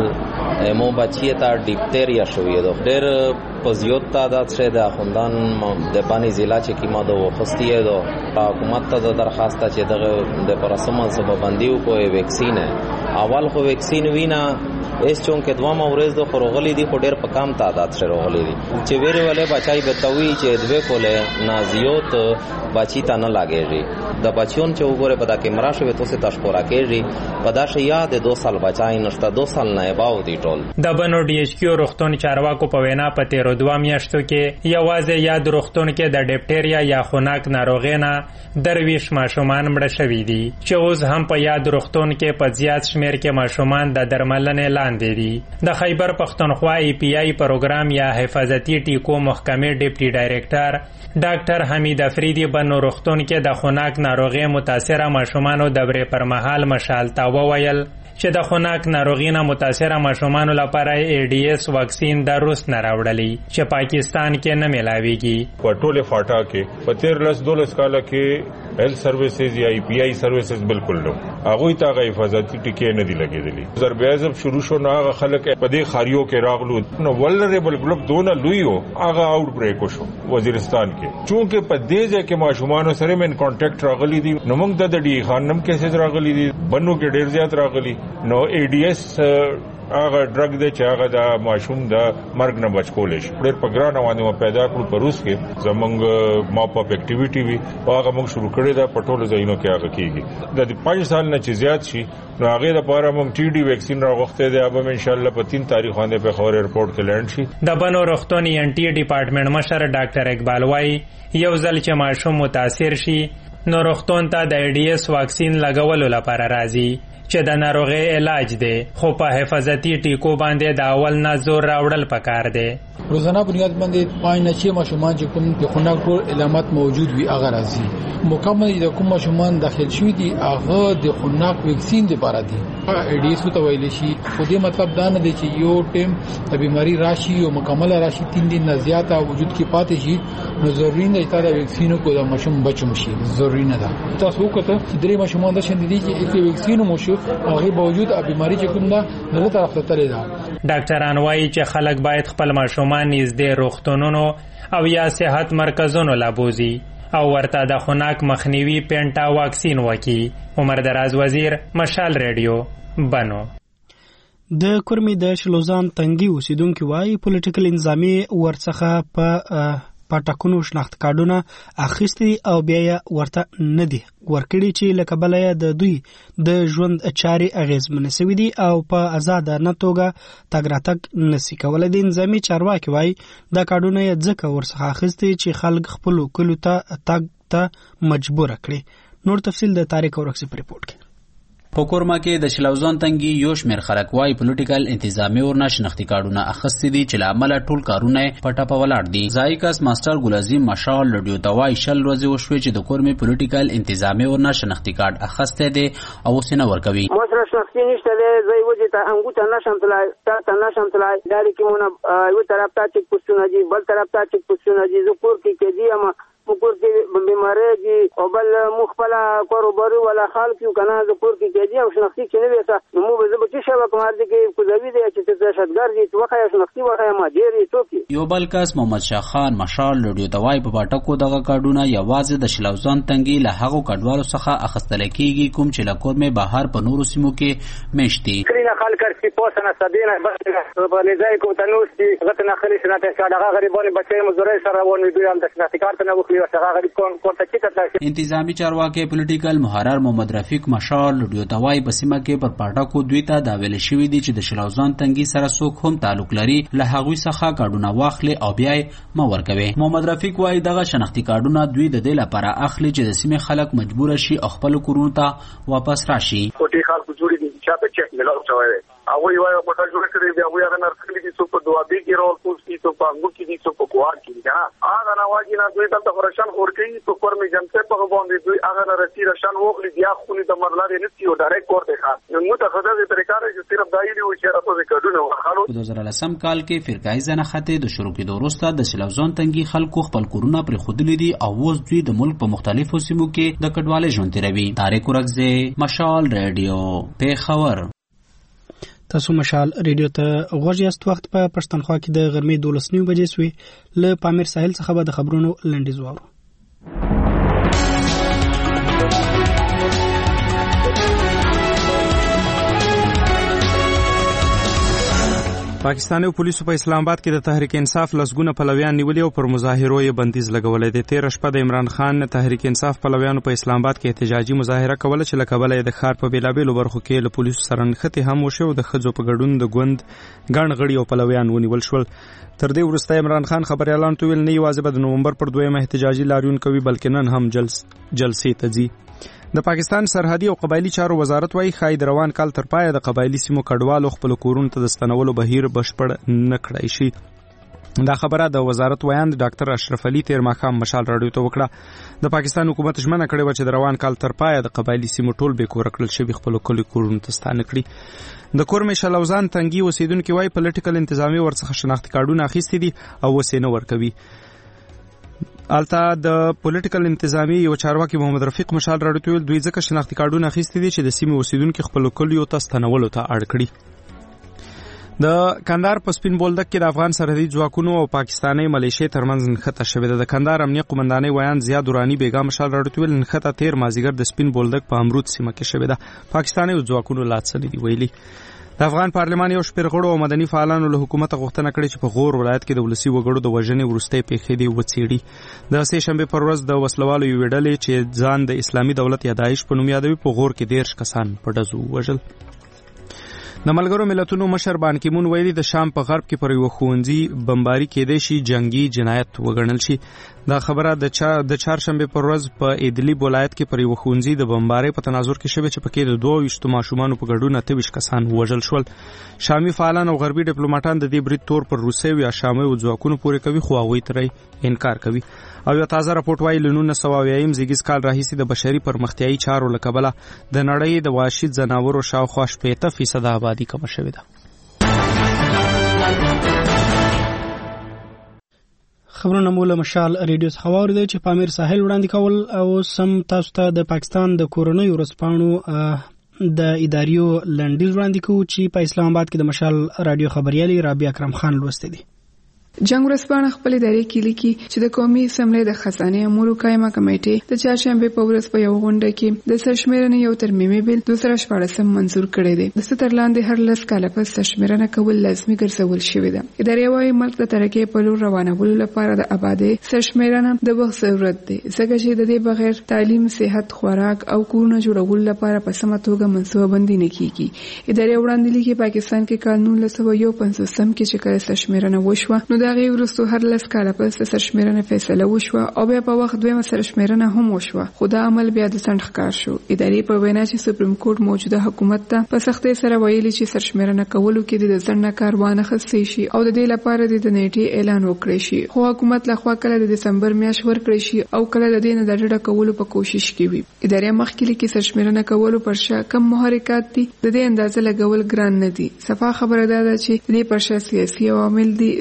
مو بچی ته ډیپتریا شوې ده. ډېر په زیات تعداد سره د اخوندان د بانی ضلع چې کیما د وخستی ده. حکومت ته درخواست چې دغه د پرسم سبب بندیو کوئی ویکسین ہے. اول خو ویکسین وینا اس چون کې دوه مورز د خروغلی دي خو ډېر په کم تعداد سره راغلي دي چې ویره ولې بچای بتوي چې دوی کوله نازیوت بچی ته نه لاګيږي. د بچون چې وګوره په دا کیمرا شوی تو سه تشکورا کېږي په دا شی یاد دو سال بچای نشته دو سال نه باو دي ټول. د بنو ډي ایچ کیو روغتون چارواکو په وینا په تیرو دوه میاشتو کې یوازې یاد روغتون کې د ډیپټیریا یا خناق ناروغي نه درویش ماشومان مړه شوي دي چې اوس هم په یاد روغتون کې په زیات شمیر کې ماشومان د درملنې لاندې دي. د خیبر پښتونخوا ای پی آی پروګرام یا حفاظتي ټیکو محکمې ډیپټي ډایریکټر ډاکټر حمید افریدی بنو روغتون کې د خناق ناروغي متاثره ماشومانو د برې پر مهال مشال تا وویل چې د خناق ناروغي نه متاثره ماشومانو لپاره ای ډي اس واکسین د روس نه راوړلی چې پاکستان کې نه ملاويږي. په ټوله فاټا کې په تیر لس دولس کال کې هیلث سرویسز یا ای پی آی سرویسز بالکل نو هغه ته غي حفاظتي ټکی نه دی لګیدلی. ضرب اعظم شروع شو نو هغه خلک په دې خاریو کې راغلو نو ولنریبل ګروپ دونه لوی او هغه آوټ بریک شو وزیرستان کې. چونکه په دې ځای کې ماشومان سره من کانټیکټ راغلي دي نو موږ د ډي خانم کیسز راغلي دي بنو کې ډیر زیات راغلي نو ای ډي اس هغه ډرګ دی چې هغه د ماشوم د مرګ نه بچ کولای شي. ډېر په ګرانه باندې مو پیدا کړو په روس کې زمونږ ماپ اپ اکټیویټي وی هغه موږ شروع کړی دا په ټولو ځایونو کې هغه کیږي. د پنځه سال نه چې زیات شي نو هغه لپاره موږ ټي ډي ویکسین راغوښته دی. اب ان شاء الله په تین تاریخ باندې په خبر ایرپورټ کې لانډ شي. د بنو روغتون ان ټي ډپارټمنټ مشر ډاکټر اقبال وايي یو ځل چې ماشوم متاثر شي نو روغتون ته د ای ډي اس واکسین لګولو لپاره راځي چې د ناروغي علاج دی خو په حفاظتي ټیکو باندې د اول نه زور راوړل پکار دی. روزانه بنیاد باندې پای نه چې ماشومان چې کوم د خناق ټول علامات موجود وي هغه راځي. مکمل د کوم ماشومان داخل شوي دي هغه د خناق ویکسین لپاره دي. ای ډي اس ته ویل شي خو دې مطلب دا نه دی چې یو ټیم د بیماری راشي او مکمل راشي تین دن نه زیاته وجود کې پاتې شي نو ضروري نه چې دا ویکسینو کو د ماشوم بچم شي. ضروري نه ده. تاسو وکړه چې درې ماشومان د شند دي چې یک ویکسینو مو شو هغه باوجود بیماری چې کوم ده نه طرف ته تللی ده. ډاکټران وایي چې خلک باید خپل ماشومان نږدې روغتونونو او یا صحت مرکزونو لابوزي او ورته د خناق مخنیوي پینټا واکسین وکي. عمر دراز وزیر مشال ریډیو بنو. د کورمي د شلوزان تنګي اوسیدونکو وايي پولیټیکل انظامي ورڅخه په پټاکونو شناخت کارډونه اخیستي او بیا ورته نه دي ورکړي چې لکه بلای د دوی د ژوند چاري اغیزمن سوي دي او په آزاد نه توګه تګ راتګ نسی کولای دي. نظامي چارواکي وايي دا کارډونه ځکه ورڅخه اخیستي چې خلک خپل کلو ته تګ ته مجبور کړي. نور تفصیل د تاریخ اورکسي په ریپورت کې. په کورما کې د شلوزان تنګي یو شمېر خلک وايي پولیټیکل انتظامی ورنه شناختی کارډونه اخیستي دي چې له امله ټول کارونه پټه په ولاړ دي. ځایکاس ماستر ګلازیم مشال رادیو دوای شل ورځې وشوي چې د کورمي پولیټیکل انتظامی ورنه شناختی کارت اخیسته دي او سینه ورکوي. مصر شناختی نشته دی زوی وځي ته انګوت نه شم تلای تا ته نه شم تلای دالي کې مونږ یو طرف ته چک پوسټونه دي بل طرف ته چک پوسټونه دي زه کور کې کې دي اما پکور کې بیماری دي او بل مخبل کاروباري ولا خلک یو کنه د پور کې کېدی او شناختی چې نه ویسه نو به زه به چې شبکه مار دي کې کوزوي دي چې د شتګر دي توخه شناختی وخه ما ډېری ټوکی. یو بل کس محمد شاه خان مشال لډیو دوای په پټکو دغه کارډونه یوازې د شلوزان تنګي له هغو کډوالو څخه اخیستل کیږي کوم چې له کور مې بهر په نورو سیمو کې میشتي. کرینا خلک چې پوسنه سبینه بس په لځای کو تنوستي غته نه خلی سنت شاده غریبانو بچي مزوري سره ونه دوی هم د شناختی کارت نه وکړي او هغه غریب کون کوته کیته. انتظامی چارواکي پولیټیکل محرر محمد رفیق مشال لډیو دوای په سیمه کې پر پټکو دوی ته دا ویل شوی دی چې د شلوزان تنګي سره څوک هم تعلق لري له هغوی څخه کارډونه واخلي او بیا یې مور کوي. محمد رفیق وايي دغه شناختی کارډونه دوی د دې لپاره اخلي چې د سیمې خلک مجبور شي او خپل کورونو ته واپس راشي. کوټي خلک جوړي دي چې په چک ملاو شوی او وی وای په ټول جوړ کړی دی او هغه نرسکلي دي څو په دوابي کې رول پوس دي څو په انګو کې دي څو په کوار کې دي هغه نواجی نه دوی ته ورشن خور کوي په کور می جنته په باندې دوی هغه نرسي رشن وغلي بیا خوني د مرلاري نتی او ډایرکټ کور دی ښه نو موږ ته خدای دې طریقې چې صرف دایلی او اشاره په کډونه ورخالو. په دوه زره لسم کال کې فرقای زنخته د شروع کېدو وروسته د شلوزان تنګي خلکو خپل کورونه پر خودلی دي او اوس دوی د ملک په مختلفو سیمو کې د کډوالۍ ژوند تیروي. طارق ورکزه مشال رادیو پیښور. تاسو مشال ریډیو ته غوږ یاست. وخت په پښتونخوا کې د غرمې دولس نیمې بجې سوې. له پامیر ساحل څخه به د خبرونو لنډیز واورو. پاکستاني پولیسو په اسلام آباد کې د تحریک انصاف لسګونه پلویان نیولي او پر مظاهرو یې بندیز لګولې دی. تیر شپه د عمران خان تحریک انصاف پلویانو په اسلام آباد کې احتجاجي مظاهره کوله چې له کبله د ښار په بیلابیلو برخو کې له پولیسو سره نښتې هم وشوې او د ښځو په ګډون د ګوند ګڼ غړي او پلویان ونیول شول. تر دې وروسته عمران خان خبريالانو ته ویل نه یوازې به د نومبر پر دویمه احتجاجي لاریون کوي بلکې نن هم جلس جلسې ته ځي. د پاکستان سرحدي او قبایلی چارو وزارت وايي خاید روان کال تر پایه د قبایلی سیمو کډوالو خپل کورونو ته د ستنولو بهیر بشپړ نه کړای شي. دا خبره د وزارت ویاند ډاکټر اشرف علي تیر ماښام مشال راډیو ته وکړه. د پاکستان حکومت ژمنه کړې و چې د روان کال تر پایه د قبایلی سیمو ټول بې کوره کړل شوي خپل کلي کورونو ته ستانه کړي. د کورمې شلوزان تنګي اوسیدونکي وايي پولیټیکل انتظامی ورڅخه شناختی کارډونه اخیستي دي او اوس یې نه ورکوي. الته د پولیټیکل انتظامی یو چارواکي محمد رفیق مشال راډیو ته ویل دوی ځکه شناختی کارډونه اخیستي دي چې د سیمې اوسیدونکي خپل کلیو ته ستنولو ته اړ کړي. د کندهار په سپین بولدک کې د افغان سرحدي ځواکونو او پاکستاني ملیشې ترمنځ نښته شوې ده. د کندهار امنیه قومندانۍ ویان زیاد دورانی بیګا مشال راډیو ته ویل نښته تیر مازیګر د سپین بولدک په امرود سیمه کې شوې ده. پاکستاني ځواکونو لا څه نه دي ویلي. د افغان پارلمان یو شمېر غړو او مدني فعالانو له حکومت غوښتنه کړې چې په غور ولایت کې د ولسي وګړو د وژنې وروستۍ پیښې دې وڅېړي. د سې شنبې پر ورځ د وسلوالو یوې ډلې چې ځان د اسلامي دولت یا داعش په نوم یادوي په غور کې دېرش کسان په ډزو ووژل. د ملګرو ملتونو مشر بان کی مون ویلي د شام په غرب کې پر یو ښوونځي بمباري کېدای شي جنگي جنایت وګڼل شي. دا خبره د چا د چهارشنبې پر ورځ په ادلیب ولایت کې پر یو ښوونځي د بمبارۍ په تناظر کې شوې چې پکې د دوه ویشتو ماشومانو په ګډون اته ویشت کسان ووژل شول. شامي فعالان او غربي ډیپلوماټان د دې برید تور پر روسیې یا شامي او ځواکونو پورې کوي خو هغوی ترې انکار کوي. او یو تازه راپورټ وايي له نولس سوه اویایم زیږیز کال راهیسې د بشري پرمختیایي چارو له کبله د نړۍ د وحشي ځناورو شاوخوا شپېته فیصده آبادي کمه شوې ده. خبرونه مو له مشال ریډیو څخه واورېدل چې پامیر ساحل وړاندې کول او سم تاسو ته د پاکستان د کورنۍ ورځپاڼو د اداریو لنډیز وړاندې کوو چې په اسلام آباد کې د مشال رادیو خبريالي رابعه اکرم خان لوستي دي. جنگ ورځپاڼه خپل ادارې کې لیکي چې د قومي اسمبلی د خزانه امورو قائمه کمیټې د چهارشنبه په ورځ په یو غونډه کې د سرشمیرنې یو ترمیمي بل دوه سوه شپاړسم منزور کړی دی. د ستر لاندې هر لس کاله پس سرشمیرنه کول لازمي ګرځول شوې ده. ادارې وايي ملک د ترقۍ په لور روانولو لپاره د آبادی سرشمیرنه د وخت ضرورت دی ځکه چې د دې بغیر تعلیم، صحت، خوراک او کورونه جوړول لپاره په سمه توګه منصوبه بندي نه کیږي. ادارې وړاندې لیکي پاکستان کې کال نولس سوه یو پنځوسم کې چې کله سرشمیرنه وشوه نو دا غي ورستو هر لس کاله پس د سرشمیرنه فیصله وشوه او بیا په وخت دویمه سرشمیرنه هم وشوه خو دا عمل بیا د څنډ ښکار شو. ادارې په وینا چې سپریم کورټ موجوده حکومت ته په سختۍ سره ویلي چې سرشمیرنه کولو کې د ځنډ نه کار وانخیستی شي او د دې لپاره د نیټې اعلان وکړي شي خو حکومت لخوا کله د دسمبر میاشت ورکړي شي او کله د دې نه د ډډه کولو په کوشش کې وي. ادارې مخکې لیکي سرشمیرنه کولو پر شا کم محرکات دي د دې اندازه لګول ګران نه دي. صفه خبره ده چې دې پر شا سیاسي عوامل دي ځکه کنه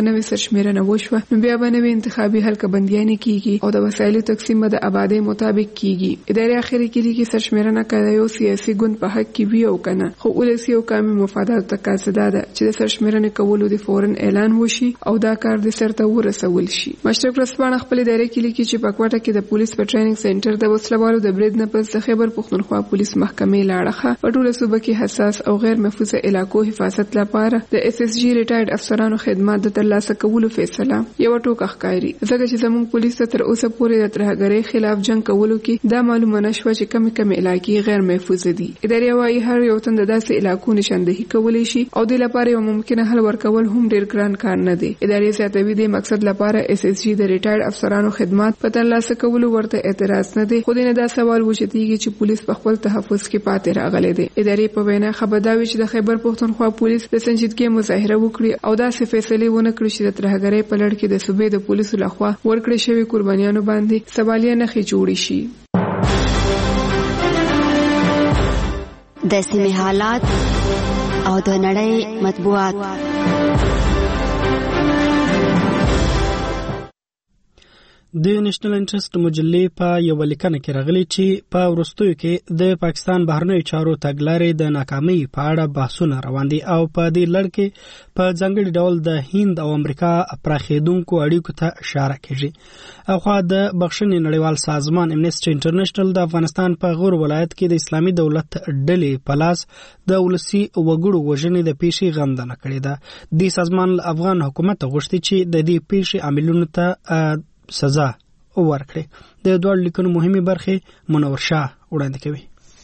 نوې سرشمیرنه وشوه نو بیا به نوې انتخابي حلقه بندیانې کیږي او د وسایلو تقسیم به د آبادی مطابق کیږي. ادارې اخري کې کې سرشمیرنه کوي یو سیاسي ګوند په حق کې وی او کنه خو ولسی او قومي مفادات تقاضا ده چې د سرشمیرنې کولو د فورن اعلان وشي او دا کار د سرته ورسول شي. مشرق رسپانه خپل ادارې کې لیکي چې په کوټه کې د پولیس په ټریننګ سنټر د وسلوالو د برید نه پس د خیبر پختونخوا پولیس محکمې لاړه په ټوله صوبه کې حساس او غیر محفوظه علاقو حفاظت لپاره د اس اس جی ریټایرډ افسرانو خدمات د ترلاسه کولو فیصله یو ټوک ښکاري ځکه چې زموږ پولیس تر اوسه پورې د ترهګرۍ خلاف جنگ کولو کې دا معلومه نشوه چې کم کم علاقې غیر محفوظ دي. ادارې وايي هر یو تند داسې علاقو نشاندهي کولی شي او د لپاره یو ممکنه حل ورکول هم ډیر ګران کار نه دی. ادارې زیاتوي د مقصد لپاره اس اس جی د ریټایرډ افسرانو خدمات په ترلاسه کولو ورته اعتراض نه دی. خو دینه دا سوال وشتيږي چې پولیس په خپل تحفظ کې پاتې راغلي دي. ادارې په وینا خبرداوي چې د خیبر پختونخوا پولیس د سنجیدګۍ مظاهره وکړي او دا څه فیصله ونه کړی چې د ترهګرۍ په لړ کې د صوبې د پولیسو لخوا ورکړې شوی قربانیانو باندې سوالیه نښې جوړې شي. د سیمې حالات او د نړۍ مطبوعات. د نېشنل انټرست مجلې په یو لیکنه کې راغلي چې په وروستیو کې د پاکستان بهرنیو چارو تګلارې د ناکامۍ په اړه بحثونه روان دي او په دې لړ کې په ځانګړي ډول د هند او امریکا پراخېدونکو اړیکو ته اشاره کیږي. اخوا د بخښنې نړیوال سازمان امنیسټي انټرنیشنل د افغانستان په غور ولایت کې د اسلامي دولت ډلې په لاس د ولسي وګړو وژنې د پیښې غندنه کړې ده. د سازمان افغان حکومت غوښتي چې د دې پیښې عاملونو ته سزا ورکړي. د دوه لیکونو مهمه برخه منور شاه وړاندې کوي.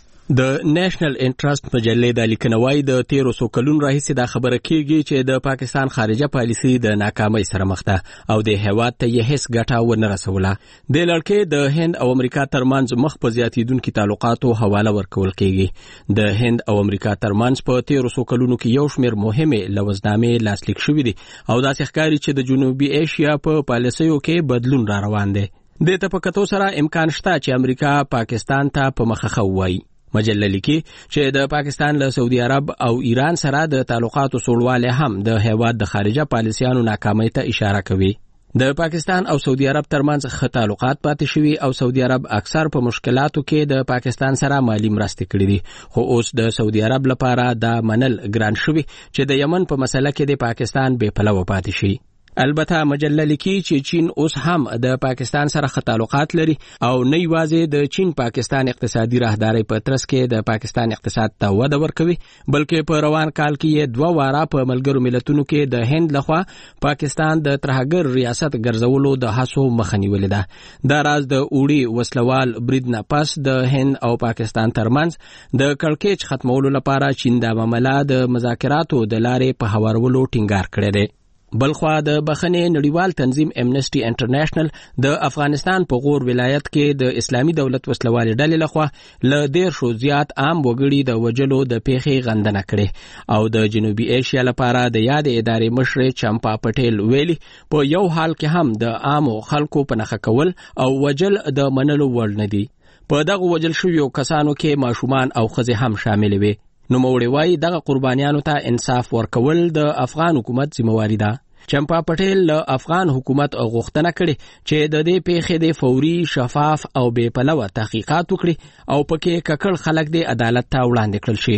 د نېشنل انټرست مجلې د لیکنوي د تیرو سو کلونو راهیسې دا خبره کیږي چې د پاکستان خارجه پالیسي د ناکامۍ سره مخ ده او د هیواد ته یې هیڅ ګټه ونه رسوله. د لړکې د هند او امریکا ترمنځ مخ په زیاتیدونکو تعلقاتو حواله ورکول کیږي. د هند او امریکا ترمنځ په تیرو سو کلونو کې یو شمېر مهمه لوزنامې لاسلیک شوې دي او داسې ښکاري چې د جنوبي ایشیا په پالیسیو کې بدلون را روان دی. د تفکتو سره امکان شته چې امریکا پاکستان ته په مخه وایي. مجله لیکي چې د پاکستان له سعودي عرب او ایران سره د تعلقاتو سوړوالی هم د هیواد د خارجه پالیسیانو ناکامۍ ته اشاره کوي. د پاکستان او سعودي عرب ترمنځ ښه تعلقات پاتې شوي او سعودي عرب اکثر په مشکلاتو کې د پاکستان سره مالی مرستې کړې دي. خو اوس د سعودي عرب لپاره دا منل ګران شوي چې د یمن په مسله کې د پاکستان بې پلوه پاتې شي. البته مجله لیکي چې چین اوس هم د پاکستان سره ښه تعلقات لري او نه یوازې د چین پاکستان اقتصادي راهداري په ترڅ کې د پاکستان اقتصاد ته وده ورکوي بلکې په روان کال کې یې دوه واره په ملګرو ملتونو کې د هند لخوا پاکستان د ترهګر ریاست ګرځولو د هڅو مخه نیولې ده. دا راز د اوړي وسلوال برید نه پس د هند او پاکستان ترمنځ د کړکېچ ختمولو لپاره چین د معامله د مذاکراتو د لارې په هوارولو ټینګار کړی دی. بلخوا د بخښنې نړیوال تنظیم امنیسټي انټرنیشنل د افغانستان په غور ولایت کې د اسلامي دولت وسلوالې ډلې لخوا له ډېر شو زیات عام وګړي د وجلو د پیښې غندنه کړې او د جنوبي ایشیا لپاره د یاد ادارې مشر چمپا پټیل ویلي په یو حال کې هم د عامو خلکو په نخښه کول او وجل د منلو وړ نه دي. په دغه وجل شویو کسانو کې ماشومان او ښځې هم شامل وي. نو موري وای دغه قربانیانو ته انصاف ورکول د افغان حکومت ذمہواری ده. چمپا پټیل له افغان حکومت غوښتنه کړې چې د دې پیښې د فوري شفاف او بې پلوه تحقیقات وکړي او پکې ککړ خلک د عدالت ته وړاندې کړل شي.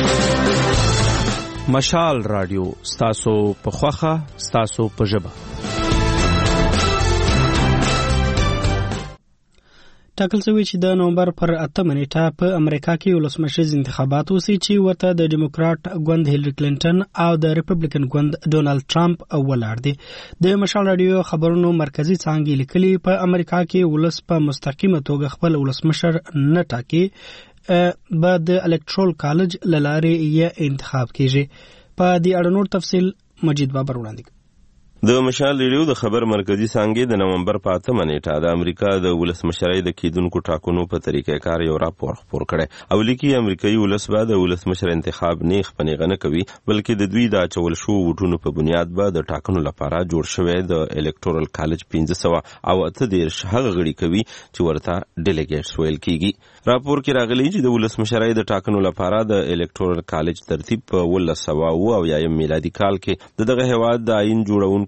مشال رادیو ستاسو په خوخه ستاسو په ژبه. ټاکل شوی چې د نومبر پر اتمه نیټه په امریکا کې ولسمشریز انتخابات وسی چې ورته د ډیموکرات ګوند هیلری کلینټن او د ریپبلیکن ګوند ډونالد ټرمپ ولاړ دي. د مشال رادیو خبرونو مرکزی څانګې لیکلي په امریکا کې ولس په مستقیمه توګه خپل ولسمشر نه ټاکي به د الکترال کالج لاره یې انتخاب کیږي. په دې اړه نور تفصیل مجید بابر وړاندې. د مشال ریډیو د خبر مرکزی څانګې د نومبر په اتمه نیټه د امریکا د ولسمشرۍ د کیدونکو ټاکنو په طریقې کار یو راپور خپور کړي او لیکي امریکایي ولس به د ولسمشر انتخاب نیغ پنیغه نه کوي بلکې د دوی د اچول شو وټونو په بنیاد به د ټاکنو لپاره جوړ شوی د الکترال کالج پنځه سوه او اته دېرش هغه غړي کوي چې ورته ډیلیګیټس ویل کیږي. راپور کې راغلی چې د ولسمشرۍ د ټاکنو لپاره د الکترال کالج ترتیب په ولس سوه او یایم میلادي کال کې دغه هیواد د آئین جوړونکو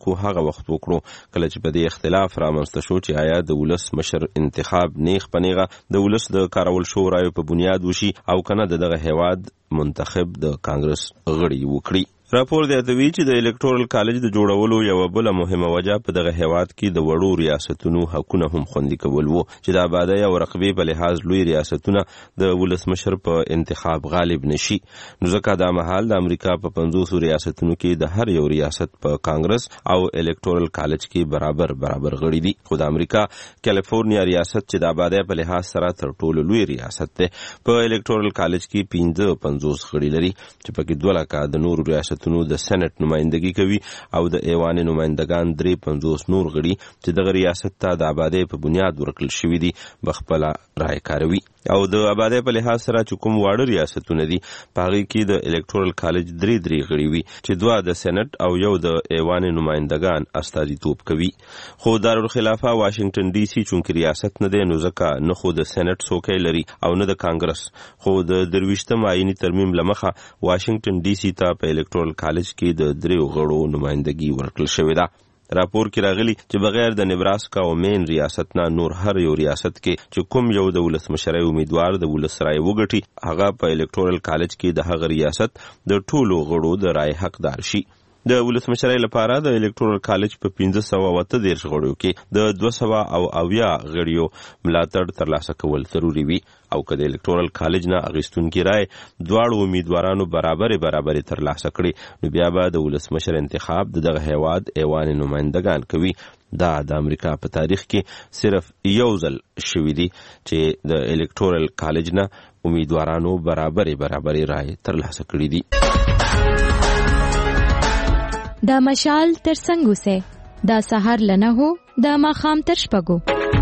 خبرونکو هغه وخت وکړو کله چې په دې اختلاف رامنځته شو چې آیا د ولس مشر انتخاب نیغ په نیغه د ولس د کارول شو رایو په بنیاد وشي او کنه دغه هیواد منتخب د کانګرس غړي وکړي. راپور زیاتوي چې د الکټورل کالج د جوړولو یو بل مهمه وجه په دغه هیواد کې د وړو ریاستونو حقونه هم خوندي کول وو چې د آبادی او رقبې په لحاظ لوی ریاستونه د ولسمشر په انتخاب غالب نشي. نو ځکه دا مهال د امریکا په پنځوس ریاستونو کې د هر یو ریاست په کانګرس او الکټورل کالج کې برابر برابر غړي دي. خو د امریکا کیلیفورنیا ریاست چې د آبادی په لحاظ سره تر ټولو لوی ریاست دی په الکټورل کالج کې پنځه پنځوس غړي لري چې پکې دوه لکه د نورو ریاست د سنټ نمائندګي کوي او د ایوان نمائندگان درې پنځوس نور غړي چې دغه ریاست ته د آبادی په بنیاد ورکړل شوی دي بخپله رای کاروي. او د آبادی په لحاظ سره چې کوم واړه ریاستونه دي په هغې کې د الکټورل کالج درې درې غړي وي چې دوه د سنټ او یو د ایوان نمائندگان استازیتوب کوي. خو دارالخلافه واشنگټن ډي سي چونکې ریاست نه دی نو ځکه نه خو د سنټ څوکۍ لري او نه د کانګرس. خو د درویشتم آئیني ترمیم له مخه واشنگټن ډي سي ته په الکټورل کالج کې د دریو غړو نمائندګي ورکړل شوې ده. راپور کې راغلی چې بغیر د نیبراسکا او مین ریاست نه نور هر یو ریاست کې چې کوم یو د ولسمشر امیدوار د ولس رای وګټي هغه په الکټورل کالج کې د هغه ریاست د ټولو غړو د رای حقدار شي. د ولسمشرۍ لپاره د الکټورل کالج په پنځه سوه او اته دېرش غړیو کې د دوه سوه او اویا غړیو ملاتړ ترلاسه کول ضروري وي او که د الکټورل کالج نه اخیستونکي رای دواړو امیدوارانو برابرې برابرې ترلاسه کړي نو بیا به د ولسمشر انتخاب د دغه هیواد ایوان نمائندگان کوي. دا د امریکا په تاریخ کې صرف یو ځل شوي دي چې د الکټورل کالج نه امیدوارانو برابرې برابرې رای ترلاسه کړي دي. دا مشال تر څنګه سه دا سحر لنه هو دا ماخام تر شپږو.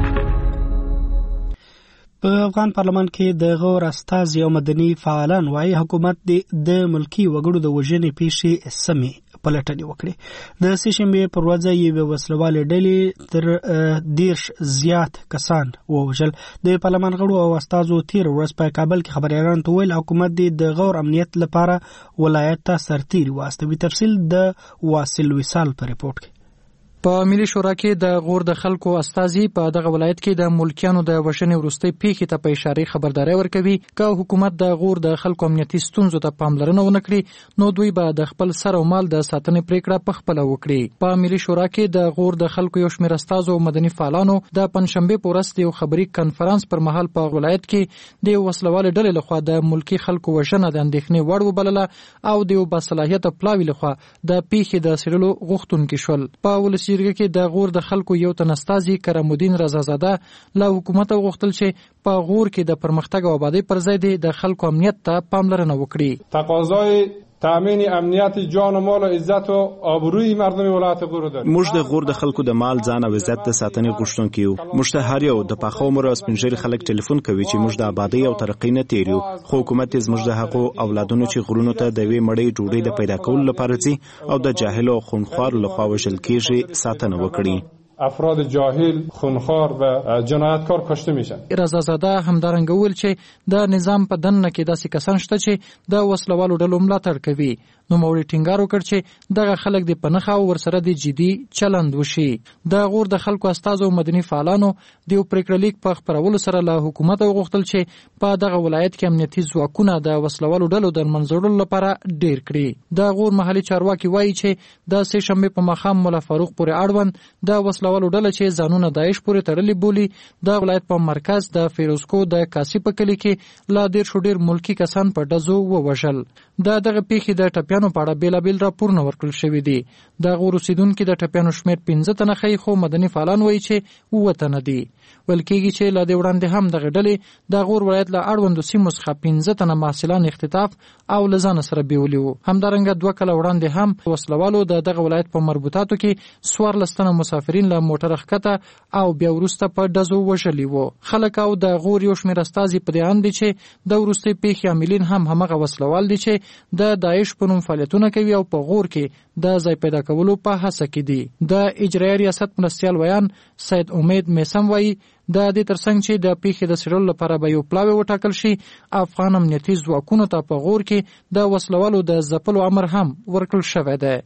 په افغان پارلمان کې د غور استازي او مدني فعالان وايي حکومت د ملکی وګړو د وژنې پیښې سمې پلټنې وکړي. د سې شنبې پر ورځ یوې وسلوالې ډلې تر دیرش زیات کسان ووژل. د پارلمان غړو او استازو تیر ورځ په کابل کې خبريالانو ته ویل حکومت د غور امنیت لپاره ولایت ته سرتیري واستوي. تفصیل د واصل وصال په ریپورت کې. په ملي شورا کې د غور د خلکو استازي په دغه ولایت کې د ملکیانو د وژنې وروستۍ پیښې ته په اشاره خبرداري ورکوي که حکومت د غور د خلکو امنیتي ستونزو ته پاملرنه ونه کړي نو دوی به د خپل سر او مال د ساتنې پریکړه په خپله وکړي. په ملي شورا کې د غور د خلکو یو شمېر استازو او مدني فعالانو د پنجشنبې په ورځ د یو خبري کنفرانس پر مهال په ولایت کې د وسلوالې ډلې لخوا د ملکي خلکو وژنه د اندېښنې وړ وبلله او د یو باصلاحیته پلاوي لخوا د پیښې د څېړلو غوښتونکي شول. په ولسي جرګه کې د غور د خلکو یو تن استازي کرمالدین رضازاده له حکومت غوښتل چې په غور کې د پرمختګ او آبادی پر ځای د خلکو امنیت ته پاملرنه وکړي. تقاضای تامین امنیت جان و مال و عزت و آبروی مردم ولایت غور داریم. موږ د غور د خلکو د مال ځان او عزت د ساتنې غوښتونکي یو. موږ ته هر یو د پاخه عمر او سپینږیري خلک ټلیفون کوي چې موږ د آبادی او ترقۍ نه تیر یو خو حکومت زموږ د حقو اولادونو چې غرونو ته د وی مړۍ ډوډۍ د پیدا کولو لپاره ځي او د جاهل او خونخوار لخوا وژل کیږي ساتنه وکړي. افراد جاهل، خونخوار و جنایتکار کشته میشن. رضازاده همدارنګه ویل چې د نظام په دننه کې داسې کسان شته چې د وسلوالو ډلو ملاتړ کوي. نو موري ټینګار وکړ چې دغه خلک د پنخه او ورسره د جدي چلند وشي. د غور د خلکو استازو مدني فعالانو د یو پریکړلیک په خبرولو سره له حکومت غوښتل چې په دغه ولایت کې امنیتي ځواکونه د وسلوالو ډلو د منځورولو لپاره ډیر کړي. د غور محلي چارواکي وایي چې د سې شنبې په ماښام مولا فاروق پورې اړوند د وسلوالو ډله چې ځانونه داعش پورې تړلي بولي د ولایت په مرکز د فیروزکو د کاسي په کلي کې لا ډیر شو ډیر ملکی کسان په ډزو ووژل. د دغه پیښې د ټپیانو په اړه بیلابیل راپورونه ورکړل شوي دي. د غور اوسیدونکي د ټپیانو شمېر پنځه تنه ښیي خو مدني فعالان وایي چې اووه تنه دي. ویل کېږي چې له دې وړاندې هم دغه ډلې د غور ولایت له اړوندو سیمو څخه پنځه تنه محصلان اختطاف او له ځانه سره بیولي وو. همدارنګه دوه کاله وړاندې هم وسلوالو د دغه ولایت په مربوطاتو کې څوارلس تنه مسافرین له موټره ښکته او بیا وروسته په ډزو وژلي وو. خلک او د غور یو شمېر استازي په دې اند دي چې د وروستۍ پیښې عاملین هم همغه وسلوال دي چې د داعش په نوم فعالیتونه کوي او په غور کې د ځای پیدا کولو په هڅه کې دي. د اجرایي ریاست مرستیال ویان سید امید میسم وایي د دې ترڅنګ چې د پیښې د څېړلو لپاره به یو پلاوی وټاکل شي افغان امنیتي ځواکونو ته په غور کې د وسلوالو د ځپلو امر هم ورکړل شوی دی.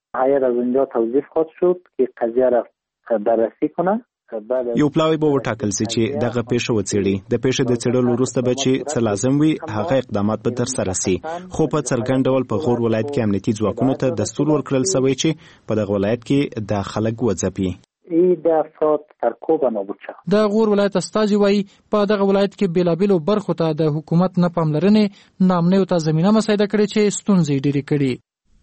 هیئت از اونجا توظیف خواهد شد که قضیه را بررسی کنه. یو پلاوی به وټاکل سي چې دغه پیښه وڅېړي. د پیښې د څېړلو وروسته به چې څه لازم وي هغه اقدامات به ترسره سي. خو په څرګند ډول په غور ولایت کې امنیتي ځواکونو ته دستور ورکړل شوی چې په دغه ولایت کې د خلک وځپي. د غور ولایت استازي وایي په دغه ولایت کې بیلابیلو برخو ته د حکومت نه پاملرنې نامنیو ته زمینه مساعده کړې چې ستونزې ډېرې کړي.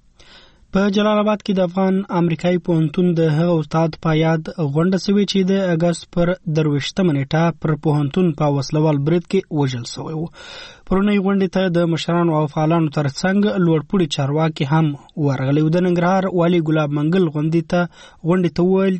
په جلال آباد کې د افغان امریکایي پوهنتون د هغه استاد په یاد غونډه شوې چې د اګست پر درویشتمه نیټه پر پوهنتون په وسلوال برید کې وژل شوی و. پرونی غونډې ته د مشرانو او فعالانو ترڅنګ لوړپوړي چارواکي هم ورغلي و. د ننګرهار والي ګلاب منګل غونډې ته غونډې ته وویل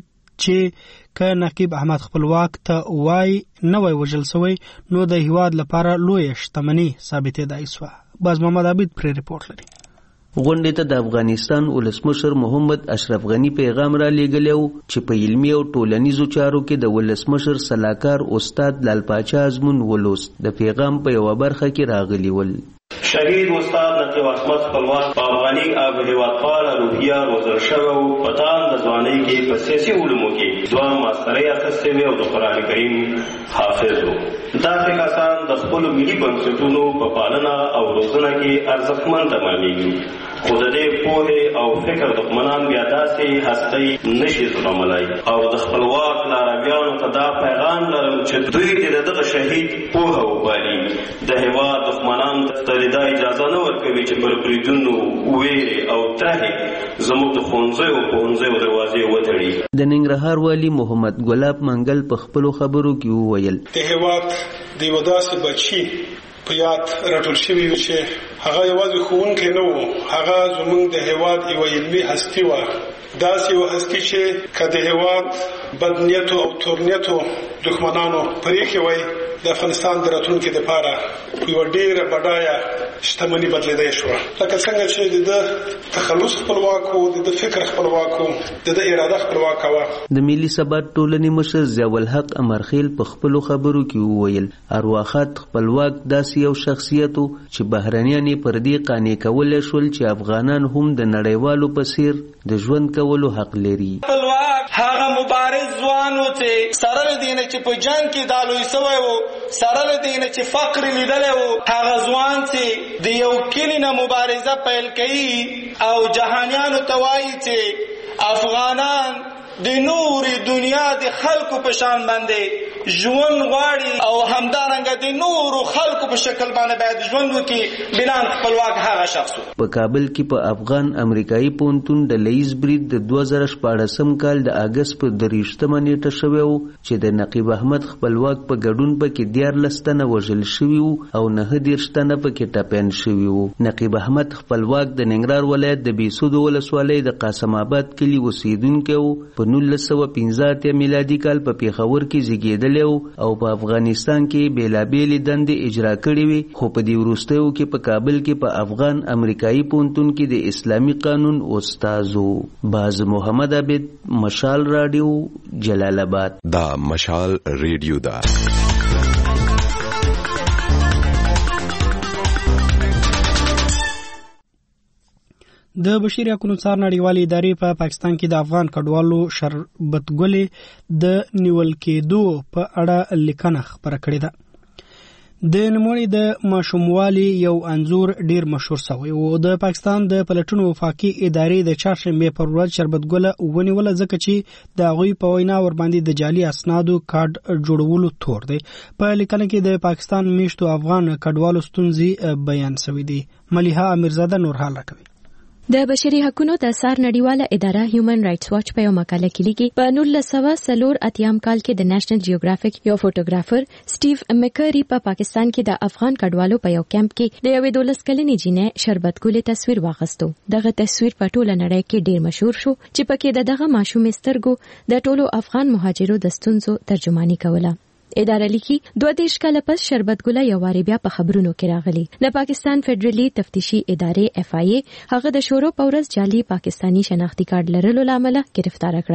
چې که نقیب احمد خپلواک ته وای نه وای وژل شوی نو د هیواد لپاره لویه شتمني ثابتېدای سوه. باز محمد عبید پرې ریپورټ لري. غونډې ته د افغانستان ولسمشر محمد اشرف غنی پیغام را لیږلی و چې په علمي او ټولنیزو چارو کې د ولسمشر سلاکار استاد لال پاچا ازمون ولوست. د پیغام په یوه برخه کې راغلي ول: شهید استاد نقیب احمد خپلواک په افغاني آب هیوادپاله روحیه روزل شوی و. په تان د ځوانۍ کې په سیاسي علومو کې دوه ماسترۍ اخیستې وې او د قرآن کریم حافظ و. داسې کسان د خپلو ملي بنسټونو په پالنه او روزنه کې ارزښتمن تمامېږي، خو د دې پوهې او فکر دښمنان بیا داسې هستۍ نشي زغملی. او د خپلواک لارویانو ته دا پیغام لرم چې دوی دې د دغه شهید پوهه وپالي. د هېواد دښمنان ته دا اجازه نه ورکوي چې پر بریدونو ویرې او ترهې زموږ د ښوونځیو او پوهنځیو دروازې وتړي. د ننګرهار والي محمد ګلاب منګل په خپلو خبرو کې وویل: د هېواد د یوه داسې بچي په یاد راټول شوي وي چې هغه یوازې ښوونکی نه و، هغه زموږ د هېواد یوه علمي هستي وه. داسې یوه هستي چې که د هېواد بدنیتو او تورنیتو دښمنانو پرېښې وای د افغانستان د راتلونکي دپاره په یوه ډېره بډایه شتمني بدلېدای شوه. لکه څنګه چې د ده تخلص خپلواک و، د ده فکر خپلواک و، د ده اراده خپلواکه وه. د ملي ثبات ټولنې مشر ضیاءالحق امرخیل په خپلو خبرو کې وویل: ارواښاد خپلواک داسې یو شخصیت و چې بهرنیان یې پر دې قانع کولی شول چې افغانان هم د نړیوالو په څېر د ژوند کولو حق لري. خپلواک هغه مبارز ځوان و چې سره له دې نه چې په جنګ کې دا لوی سوی و، سره له دې نه چې فقر لیدلی و، هغه ځوان چې د یو کلي نه مبارزه پیل کوي او جهانیانو ته وایي چې افغانان د نورې دنیا د خلکو په شان باندې ژوند غواړي او همدارنګه د نورو خلکو په شکل باندې باید ژوند وکړي. بنان خپلواک هغه شخص و. په کابل کې په افغان امریکایي پوهنتون د لیز برید د دوه زره شپاړسم کال د اګست په درویشتمه نیټه شوی و چې د نقیب احمد خپلواک په ګډون پکې دیارلس تنه وژل شوي وو او نهه دېرش تنه پکې ټپیان شوي وو. نقیب احمد خپلواک د ننګرهار ولایت د بېسودو ولسوالۍ د قاسم آباد کلي اوسېدونکی و. په نولس سوه پنځه اتیا میلادي کال په پېښور کې زیږېدلی و او په افغانستان کې بېلابېلې دندې اجرا کړې وې، خو په دې وروستیو کې په کابل کې په افغان امریکایي پوهنتون کې د اسلامي قانون استاذ و. باز محمد عبید، مشال راډیو، جلال آباد. دا مشال ریډیو ده. د بشري حقوقو څار نړیوالې ادارې په پاکستان کې د افغان کډوالو شربت ګلې د نیول کېدو په اړه لیکنه خپره کړې ده. د نوموړي د ماشوموالي یو انځور ډیر مشهور شوی او د پاکستان د پلټنو وفاقي ادارې د چهارشنبې پر ورځ شربت ګله ونیوله ځکه چې د هغوی په وینا ورباندې د جعلي اسنادو کارډ جوړولو تور دی. په لیکنه کې د پاکستان میشتو افغان کډوالو ستونزې بیان شوې دي. ملیحه امیرزاده نور حال راکوي. د بشري حقوقو د څار نړیواله اداره هیومن رائټس واچ په یو مقاله کې لیکي په نولس سوه څلور اتیام کال کې د نېشنل جیوګرافیک یو فوټوګرافر سټیو مکری په پاکستان کې د افغان کډوالو په یو کیمپ کې د یوې دولس کلنې جینۍ شربت ګلې تصویر واخیستو. دغه تصویر په ټوله نړۍ کې ډیر مشهور شو چې پکې د دغه ماشوم سترګو د ټولو افغان مهاجرو د ستونزو ترجمانی کوله. اداره لیکي دوه دیش کاله پس شربت ګله یو واری بیا په خبرونو کې راغلی. د پاکستان فدرالي تفتیشي ادارې اف آی ای هغه د شورو په ورځ جعلي پاکستانی شناختی کارت لرلو لامل گرفتار کړه.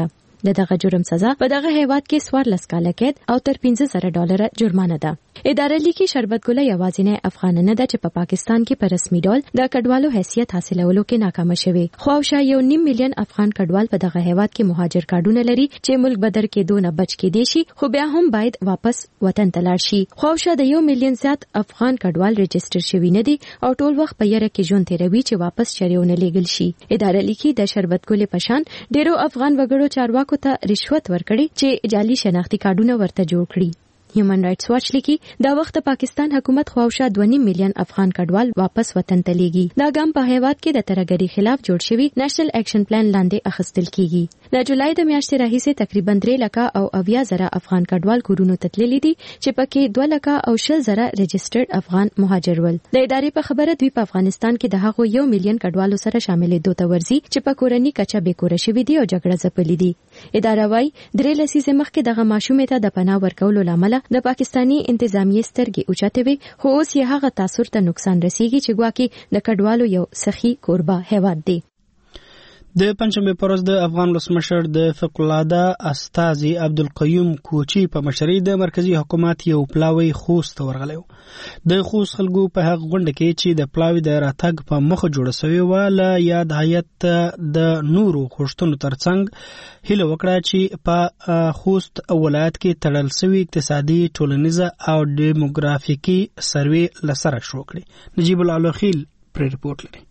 د دغه جرم سزا په دغه هیواد کې څوارلس کاله قید او تر پنځه زره ډالر جرمانه ده. اداره لیکي شربت ګل یوازینی افغان نه ده چې په پا پاکستان کې په رسمي ډول د کډوالو حیثیت حاصلولو کې ناکام شوی. خو شا یو نیم میلیون افغان کډوال په دغه هیواد کې مهاجر کارډونه لري چې ملک بدر کې دونه بچ کې دي شي خو بیا هم باید واپس وطن ته لاړ شي. خو شا د یو میلیون زیات افغان کډوال ريجستر شوی نه دي او ټول وخت په یره کې ژوند تیروي چې واپس شریونه لېګل شي. اداره لیکي د شربت ګل پشان ډیرو افغان وګړو چارواکو ته رشوت ورکړي چې جعلي شناختی کارډونه ورته جوړ کړي. هیومن رائټس واچ لیکي دا وخت پاکستان حکومت خواوشا دوه نیم میلیون افغان کډوال واپس وطن ته لیږي. دا ګام په هیواد کې د ترهګرۍ خلاف جوړ شوی نېشنل اکشن پلان لاندې اخیستل کیږي. د جولای د میاشتې راهیسې تقریبا درې لکه او اویا زره افغان کډوال کورونو ته تللي دي چې پکې دوه لکه او شل زره ريجسترډ افغان مهاجر ول. د ادارې په خبره دوی په افغانستان کې د هغو یو میلیون کډوالو سره شاملېدو ته ورځي چې په کورنۍ کچه بې کوره شوي دي او جګړه ځپلي دي. اداره وايي درې لسیزې مخکې دغه ماشومې ته د پناه ورکولو لامل د پاکستاني انتظامیې سترګې اوچتې وي خو اوس یې هغه تاثر ته نقصان رسیږي چې ګواکې د کډوالو یو سخی کوربه هیواد دی. د پنځمې پرز د افغان ولسمشر د فقه العاده استاذي عبدالقیوم کوچی په مشرۍ د مرکزی حکومت یو پلاوی خوست ورغلی و. د خوست خلکو په هغه غونډه کې چې د پلاوی د راتګ په مخه جوړه شوې وه له یاد هیئت د نورو غوښتنو ترڅنګ هیله وکړه چې په خوست ولایت کې تړل شوي اقتصادي ټولنیزه او ډیموګرافیکي سروې لسره شروع کړي. نجیب الله خیل پرې رپورټ لري.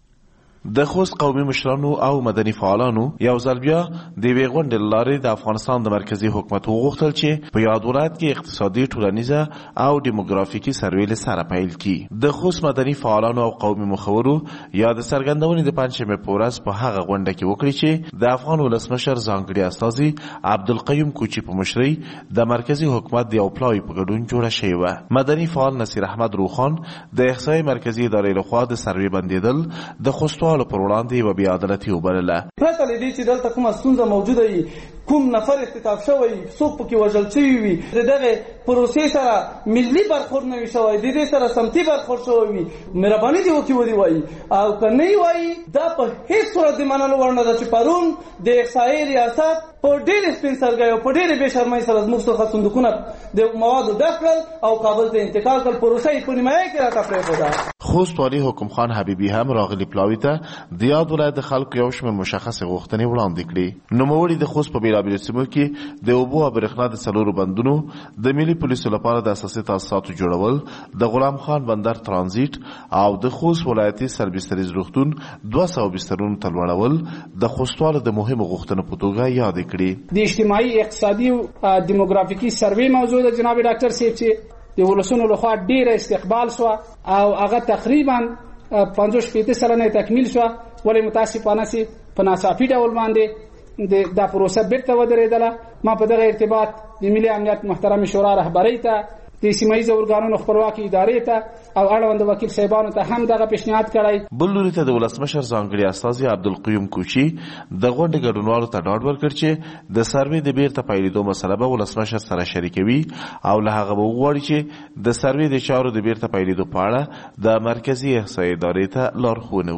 د خوست قومي مشرانو او مدني فعالانو یو ځل بیا د یوې غونډې له لارې د افغانستان د مرکزي حکومت وغوښتل چې په یاد ولایت کې اقتصادي ټولنیزه او ډیموګرافیکي سروې له سره پیل کړي. د خوست مدني فعالانو او قومي مخورو یا د څرګندونې د پنجشنبې په ورځ په هغه غونډه کې وکړي چې د افغان ولسمشر ځانګړي استازي عبدالقیوم کوچی په مشرۍ د مرکزي حکومت د یو پلاوي په ګډون جوړه شوې وه. مدني فعال نصیر احمد روخان د احصایې مرکزي ادارې لخوا د سروې بندېدل د خوست پر وړاندې یوه بې عدالتي وبلله. پرته له دې چې دلته کومه ستونزه موجوده وي، کوم نفر اختطاف شوی، څوک پکې وژل شوي وي، د دغې پروسې سره ملي برخورد نه وي شوی، د دې سره سمتي برخورد شوی وي، مهرباني دې وکړي ودې وایي او که نه یې وایي دا په هېڅ صورت د منلو وړ نه ده چې پرون د احصایې ریاست په ډېرې سپین سرګۍ او په ډېرې بې شرمۍ سره زموږ څخه صندوقونه د موادو ډک کړل او کابل ته انتقال کړل. پروسه یې په نیمایي کې راته پرېښوده. خوست والي حکم خان حبیبي هم راغلي پلاوي ته د یاد ولایت د خلکو یو شمېر مشخصې غوښتنې وړاندې کړي. نوموړي د خوست په بېلابېلو سیمو کې د اوبو او برېښنا د څلورو بندونو، د ملي پولیسو لپاره د اساسي تاسیساتو جوړول، د غلام خان بندر ترانزیت او د خوست ولایتي سربستریز روغتون دوه سوه بسترونو ته لوړول د خوستوالو د مهمو غوښتنو په توګه یادې کړي. د اجتماعي اقتصادي او دیموګرافیکي سروې موضوع د جناب ډاکټر صاحب چې د ولسونو لخوا ډیره استقبال شو او هغه تقریبا پنځوس شپېته سلنه تکمیل شو، ولې متاسفانه چې په ناڅاپي ډول باندې د دا پروسه بیرته ودرېدله. ما په دغه ارتباط د ملي امنیت محترم شورا رهبرۍ ته، د سیمه ییزو ارګانونو خپلواکي ادارې ته او اړوند وکیل صاحبانو ته هم دغه پیشنهاد کړی. بل لوري ته د ولسمشر ځانګړي استازي عبدالقیوم کوچی د غونډې ګډونوالو ته ډاډ ورکړ چې د سروې د بیرته پیلېدو مسله به ولسمشر سره شریکوي او له هغه به وغواړي چې د سروې د چارو د بیرته پیلېدو په اړه د مرکزي احصایې ادارې ته لارښوونه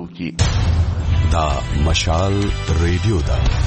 وکړي. دا مشال ریډیو ده.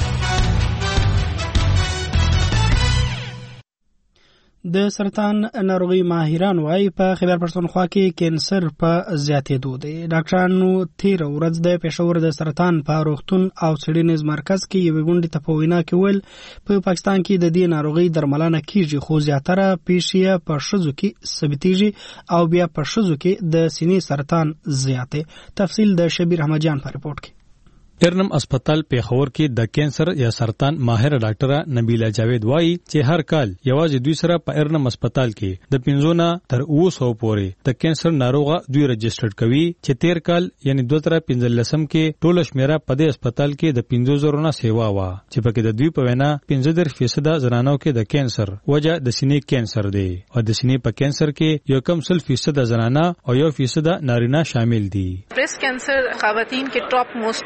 د سرطان ناروغي ماهران وايي په خیبر پښتونخوا کې کینسر په زیاتېدو دی. ډاکټرانو تېره ورځ د پېښور د سرطان په روغتون او څېړنیز مرکز کې یوې غونډې ته په وینا کې ویل په پاکستان کې د دې ناروغۍ درملنه کیږي خو زیاتره پیښې په ښځو کې ثبتېږي او بیا په ښځو کې د سینې سرطان زیات دی. تفصیل د شبیر احمد جان په رپورټ کې. ارنم اسپیټال پیښور کې د کینسر یا سرطان ماهر ډاکټره نبیله جاوید وایي چې هر کال یوازې دوی سره په ارنم اسپیټال کې د پنځونه تر اوه سوه پورې د کینسر ناروغه دوی رجسټر کوي چې تیر کال یعنی دوه زره پنځلسم کې ټوله شمیره په دې اسپیټال کې د پنځو زرو نه سیوا وه چې پکې د دوی په وینا پنځه دېرش فیصده زنانو کې د کینسر وجه د سینې کینسر دی او د سینې په کینسر کې یو کم سل فیصده زنانه او یو فیصده نارینه شامل دي. Breast cancer खातन के टॉप मोस्ट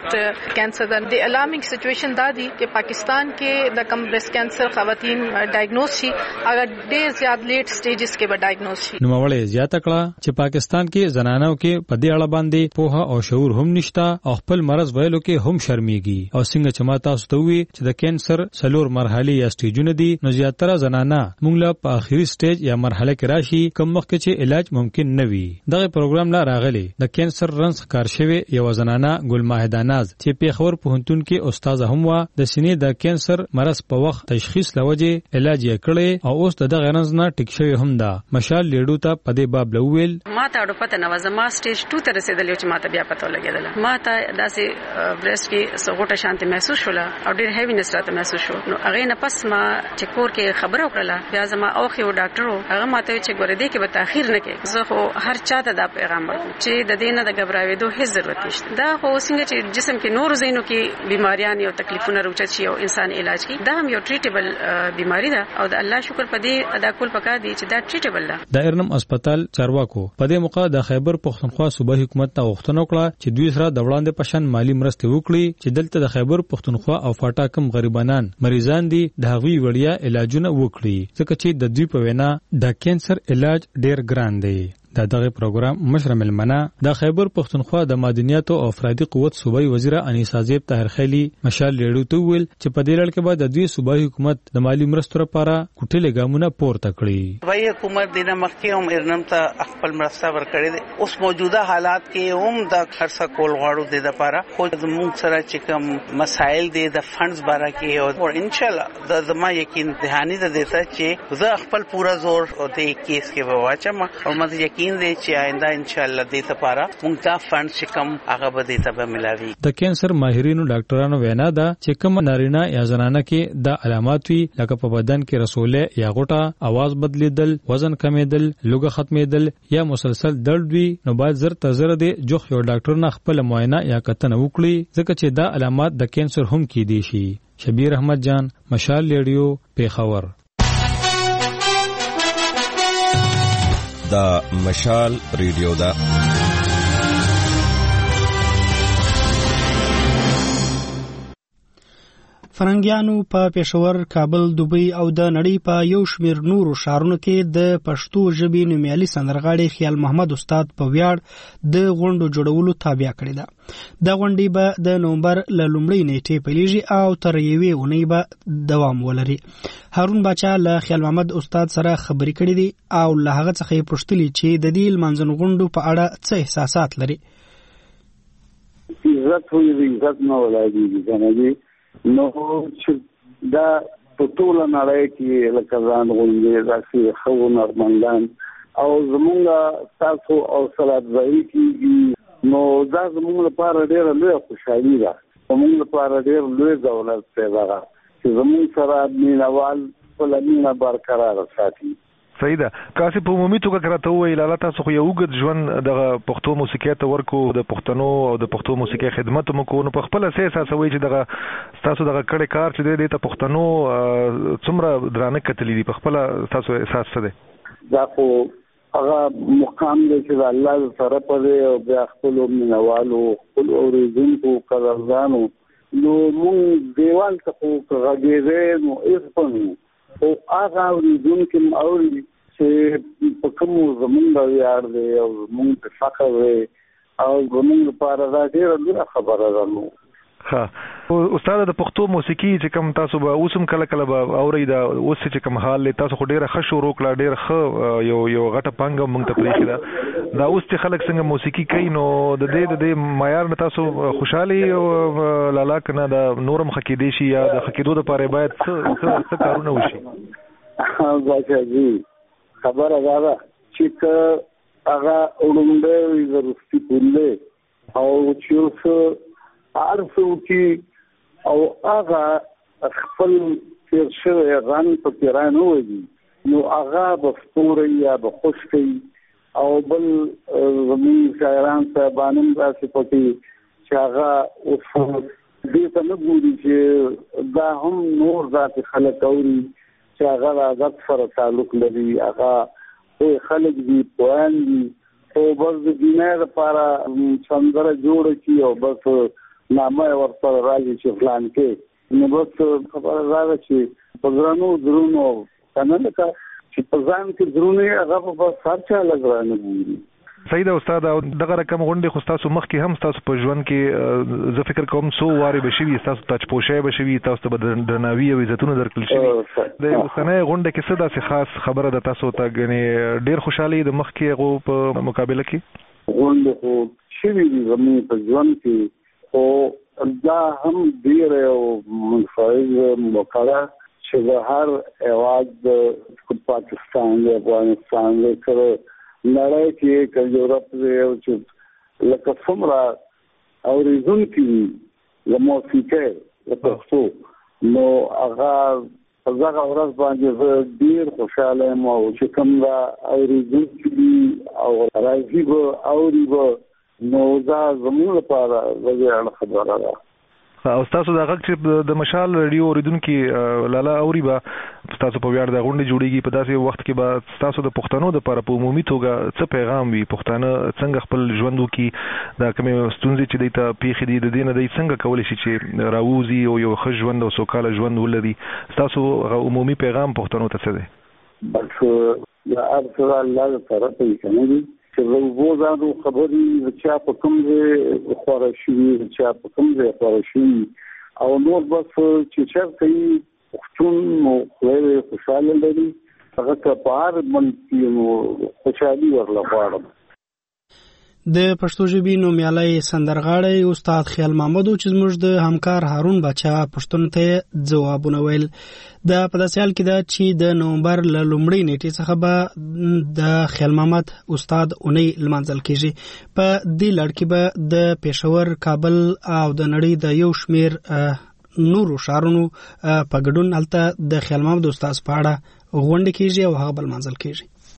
کینسر د د الارمینګ سچويشن دا دی چې پاکستان کې د کم بریسټ کینسر خواتین ډایګنوز شي اگر ډیر زیات لیټ سټیجز کې به ډایګنوز شي. نو مولې زیاته کړه چې پاکستان کې زنانو کې په دې اړه باندې پوهه او شعور هم نشته او خپل مرض ویلو کې هم شرمېږي او څنګه چې ما تاسو ته وی چې د کینسر سلور مرحلې یا سټیجونه دي نو زیاتره زنانه مونږ له په اخري سټیج یا مرحله کې راشي کوم وخت چې علاج ممکن نه وي. دغه پروګرام لا راغلی د کینسر رنس کار شوی یو زنانه ګل ماهده ناز چې پیښور پوهنتون کې استاد هم و د سینې د کینسر مرض په وخت تشخیص لوجه علاج یې کړی او اوس د دغه رنس نه ټیک شوی هم ده. مشال لیډو ته په دې باب لویل ما ته اړو پته نه و ما سټیج ټو ته رسیدل چې ما ته بیا پته ولګېدل ما ته داسې بریسټ کې سغوټه شانتي محسوس شوله او ډېر هیوینس راته محسوس شو. نو هغه نه پس ما چې کور کې خبره وکړه بیا زما او خو ډاکټر هغه ماته چې ګورې دې کې به تاخير نه کې زه خو هر چاته دا پیغام ورکوم چې د دې نه د غبراوېدو هیڅ ضرورت نشته. دا خو څنګه چې جسم کې نور زینو کې بیماریان او تکلیفونه روچت شي او انسان علاج کی دا هم یو ټریټیبل بیماری ده او د الله شکر په دې ادا کول پکار دي چې دا ټریټیبل ده. د ارنم هسپتال چارواکو په دې موقع د خیبر پختونخوا صوبایي حکومت ته غوښتنه وکړه چې دوی سره د وړاندې پشن مالی مرستې وکړي چې دلته د خیبر پختونخوا او فاټا کم غریبانان مریضان دي د هغوی وړیا علاجونه وکړي ځکه چې د دوی په وینا د کینسر علاج ډیر ګران دی. د دغه پروګرام مشر ملمنه د خیبر پختونخوا د مدنیاتو او افرادي قوت صوبایي وزیر انیسا زیب طاهر خیلی مشال لیډو ته ویل چې په دې لړ کې به د دوی صوبایي حکومت د مالی مرستو لپاره کوټلې ګامونه پورته کړي. صوبایي حکومت د مخکې هم ارنم ته خپل مرسته ورکړي دي. اوس موجوده حالات کې هم د خرڅه کول غواړو د لپاره خو موږ سره چې کوم مسایل دي د فندز باره کې او ان شاء الله د زما یقین دهانی ده چې زه خپل پورا زور او د کیس کې وواچم او مزه یقین دې چې آینده ان شاء الله دې لپاره موږ دا فند چې کوم هغه به دې ته ملاوي. د کینسر ماهرینو ډاکټرانو وینا ده چې کوم نارینه یا زنانه کې د علامات وي لکه په بدن کې رسوله یا غوټه आवाज بدلیدل وزن کمیدل لوګه ختمیدل یا مسلسل درد وي نو باید زر تر زر دې جوخ یو ډاکټر نه خپل معاینه یا کتنه وکړي ځکه چې دا علامات د کینسر هم کې دي شي. شبیر احمد جان مشال لیډیو پیښور. دا مشال ریډیو دا فرنګیانو په پېښور، کابل، دوبۍ او د نړۍ په یو شمېر نورو ښارونو کې د پښتو ژبې نومیالي سندرغاړي خیال محمد استاد په ویاړ د غونډو جوړولو تابع کړې ده. دا غونډې به د نومبر له لومړۍ نیټې پیلېږي او تر یوې اونۍ به دوام ولري. هارون باچا له خیال محمد استاد سره خبرې کړې دي او له هغه څخه یې پوښتلي چې د دې لمانځنو غونډو په اړه څه احساسات لري. عزت وي عزت نه ولایږي کنه نو چې دا په ټوله نړۍ کې لکه ځان غونډې داسې ښه هنرمندان او زمونږ تاسو او صلات ځایي کېږي نو دا زمونږ لپاره ډېره لویه خوشحالي ده. زمونږ لپاره ډېر لوی دولت دی دغه چې زمونږ سره مینوال خپله مینه برقراره ساتي. صحیح ده. کاسې په عمومي توګه که راته ووایي لاله تاسو خو یو اوږد ژوند دغه پښتو موسیقۍ ته ورکو د پښتنو او د پښتو موسیقۍ خدمت مو کوو نو په خپله څه احساسوئ چې دغه ستاسو دغه کړی کار چې دی دې ته پښتنو څومره درانه کتلي دي په خپله ستاسو احساس څه دی؟ دا خو هغه مقام دی چې د الله طرفه دی او بیا خپلو مینوالو خپلو اورېدونکو قدردانو نو مونږ دیوال ته خو که غږېدی نو هېڅ به نه خو هغه اورېدونکي م اوري چې په کومو زمونږ ویاړ دی او زمونږ د فخر دی او زمونږ لپاره دا ډېره لویه خبره ده. نو ښه استاد د پښتو موسیقي چې کوم تاسو به اوس هم کله کله به اورئ دا اوس چې کوم حال دی تاسو خو ډېره ښه شروع کړه ډېر ښه یو یو غټه پانګه موږ ته پرېښې ده. دا اوس چې خلک څنګه موسیقي کوي نو د دې د دې معیار نه تاسو خوشحالي لالا که نه دا نور هم ښه کېدی شي یا د ښه کېدو دپاره باید څه څه کارونه وشي؟ باچاجي خبره دا ده چې که هغه وړومبی وي د روستي پولې او چې اوس هر څه وکړي او هغه خپل تېر شوی غن په کې رانهولي نو هغه به سپوری یا به خوش کوي او بل زمونږ شاعران صاحبان هم داسې پکې چې هغه اوس دې ته نه ګوري چې دا هم نور داسې خلک اوري چې هغه د ادب سره تعلق لري هغه خلک دي پوهان دي او بس د دنیا لپاره سندره جوړه کړي او بس نامه ورته راځي چې فلان کې نو بس خبره راغله چې په ځانو درونو کنه لکه چې په ځان کې درونو هغه په خرچه لګرانه. صحیح ده استاد. دغه رقم غونډې خو تاسو مخکې هم تاسو په ژوند کې زه فکر کوم څو واري بشوي تاسو ته پوښای بشوي تاسو ته درناوي او عزتونه درکړل شي. د اوسنۍ غونډه کې څه داسې خاص خبره ده تاسو ته غني ډیر خوشحالي د مخکې غو په مقابله کې غونډه خو شوي زموږ په ژوند کې او دا هم ډیر او منفعل موقعه چې د هر هیواد د پاکستان د افغانستان سره نړۍ کې د یورپ او چې لکه څومره اوریدونکي د موسیقۍ د پښتو نو هغه په هغه ورځ باندې زه ډیر خوشاله یم او چې کوم دا اوریدونکي او راځي به اوري به نو دا زموږ لپاره ډېره خبره ده. او تاسو دا غږ چې د مشال ریډیو اوریدونکي لاله اوري به تاسو په ویاړ د غونډې جوړیږي په داسې وخت کې به تاسو د پښتنو د لپاره په عمومي توګه څه پیغام وي پښتانه څنګه خپل ژوند وکړي دا کومې ستونزې چې دوی ته پیښې دي د دې نه دوی څنګه کولی شي چې راووځي او یو ښه ژوند او سوکاله ژوند ولري تاسو عمومي پیغام پښتنو ته څه دی؟ بس د ارسل الله تعالی په کنه چې وو زادو خبرې چې په کوم ځای خورا شي چې په کوم ځای خورا شي او نور بس چې چرته یې پښتون نو خوشاله لري هغه په هر منځ نو خوشالي ورله غواړم. د پښتو ژبې نومیالی سندرغاړی استاد خیال محمد چې زموږ د همکار هارون باچا پښتون ته ځوابونه ویل. د په داسې حال کې ده چې د نومبر له لومړۍ نیټې څخه به د خیال محمد استاد اونۍ لمانځل کېږي. په دې لړ کې به د پېښور، کابل او د نړۍ د یو شمېر نورو ښارونو په ګډون هلته د خیال محمد استاد په اړه غونډې کېږي او هغه به لمانځل کېږي.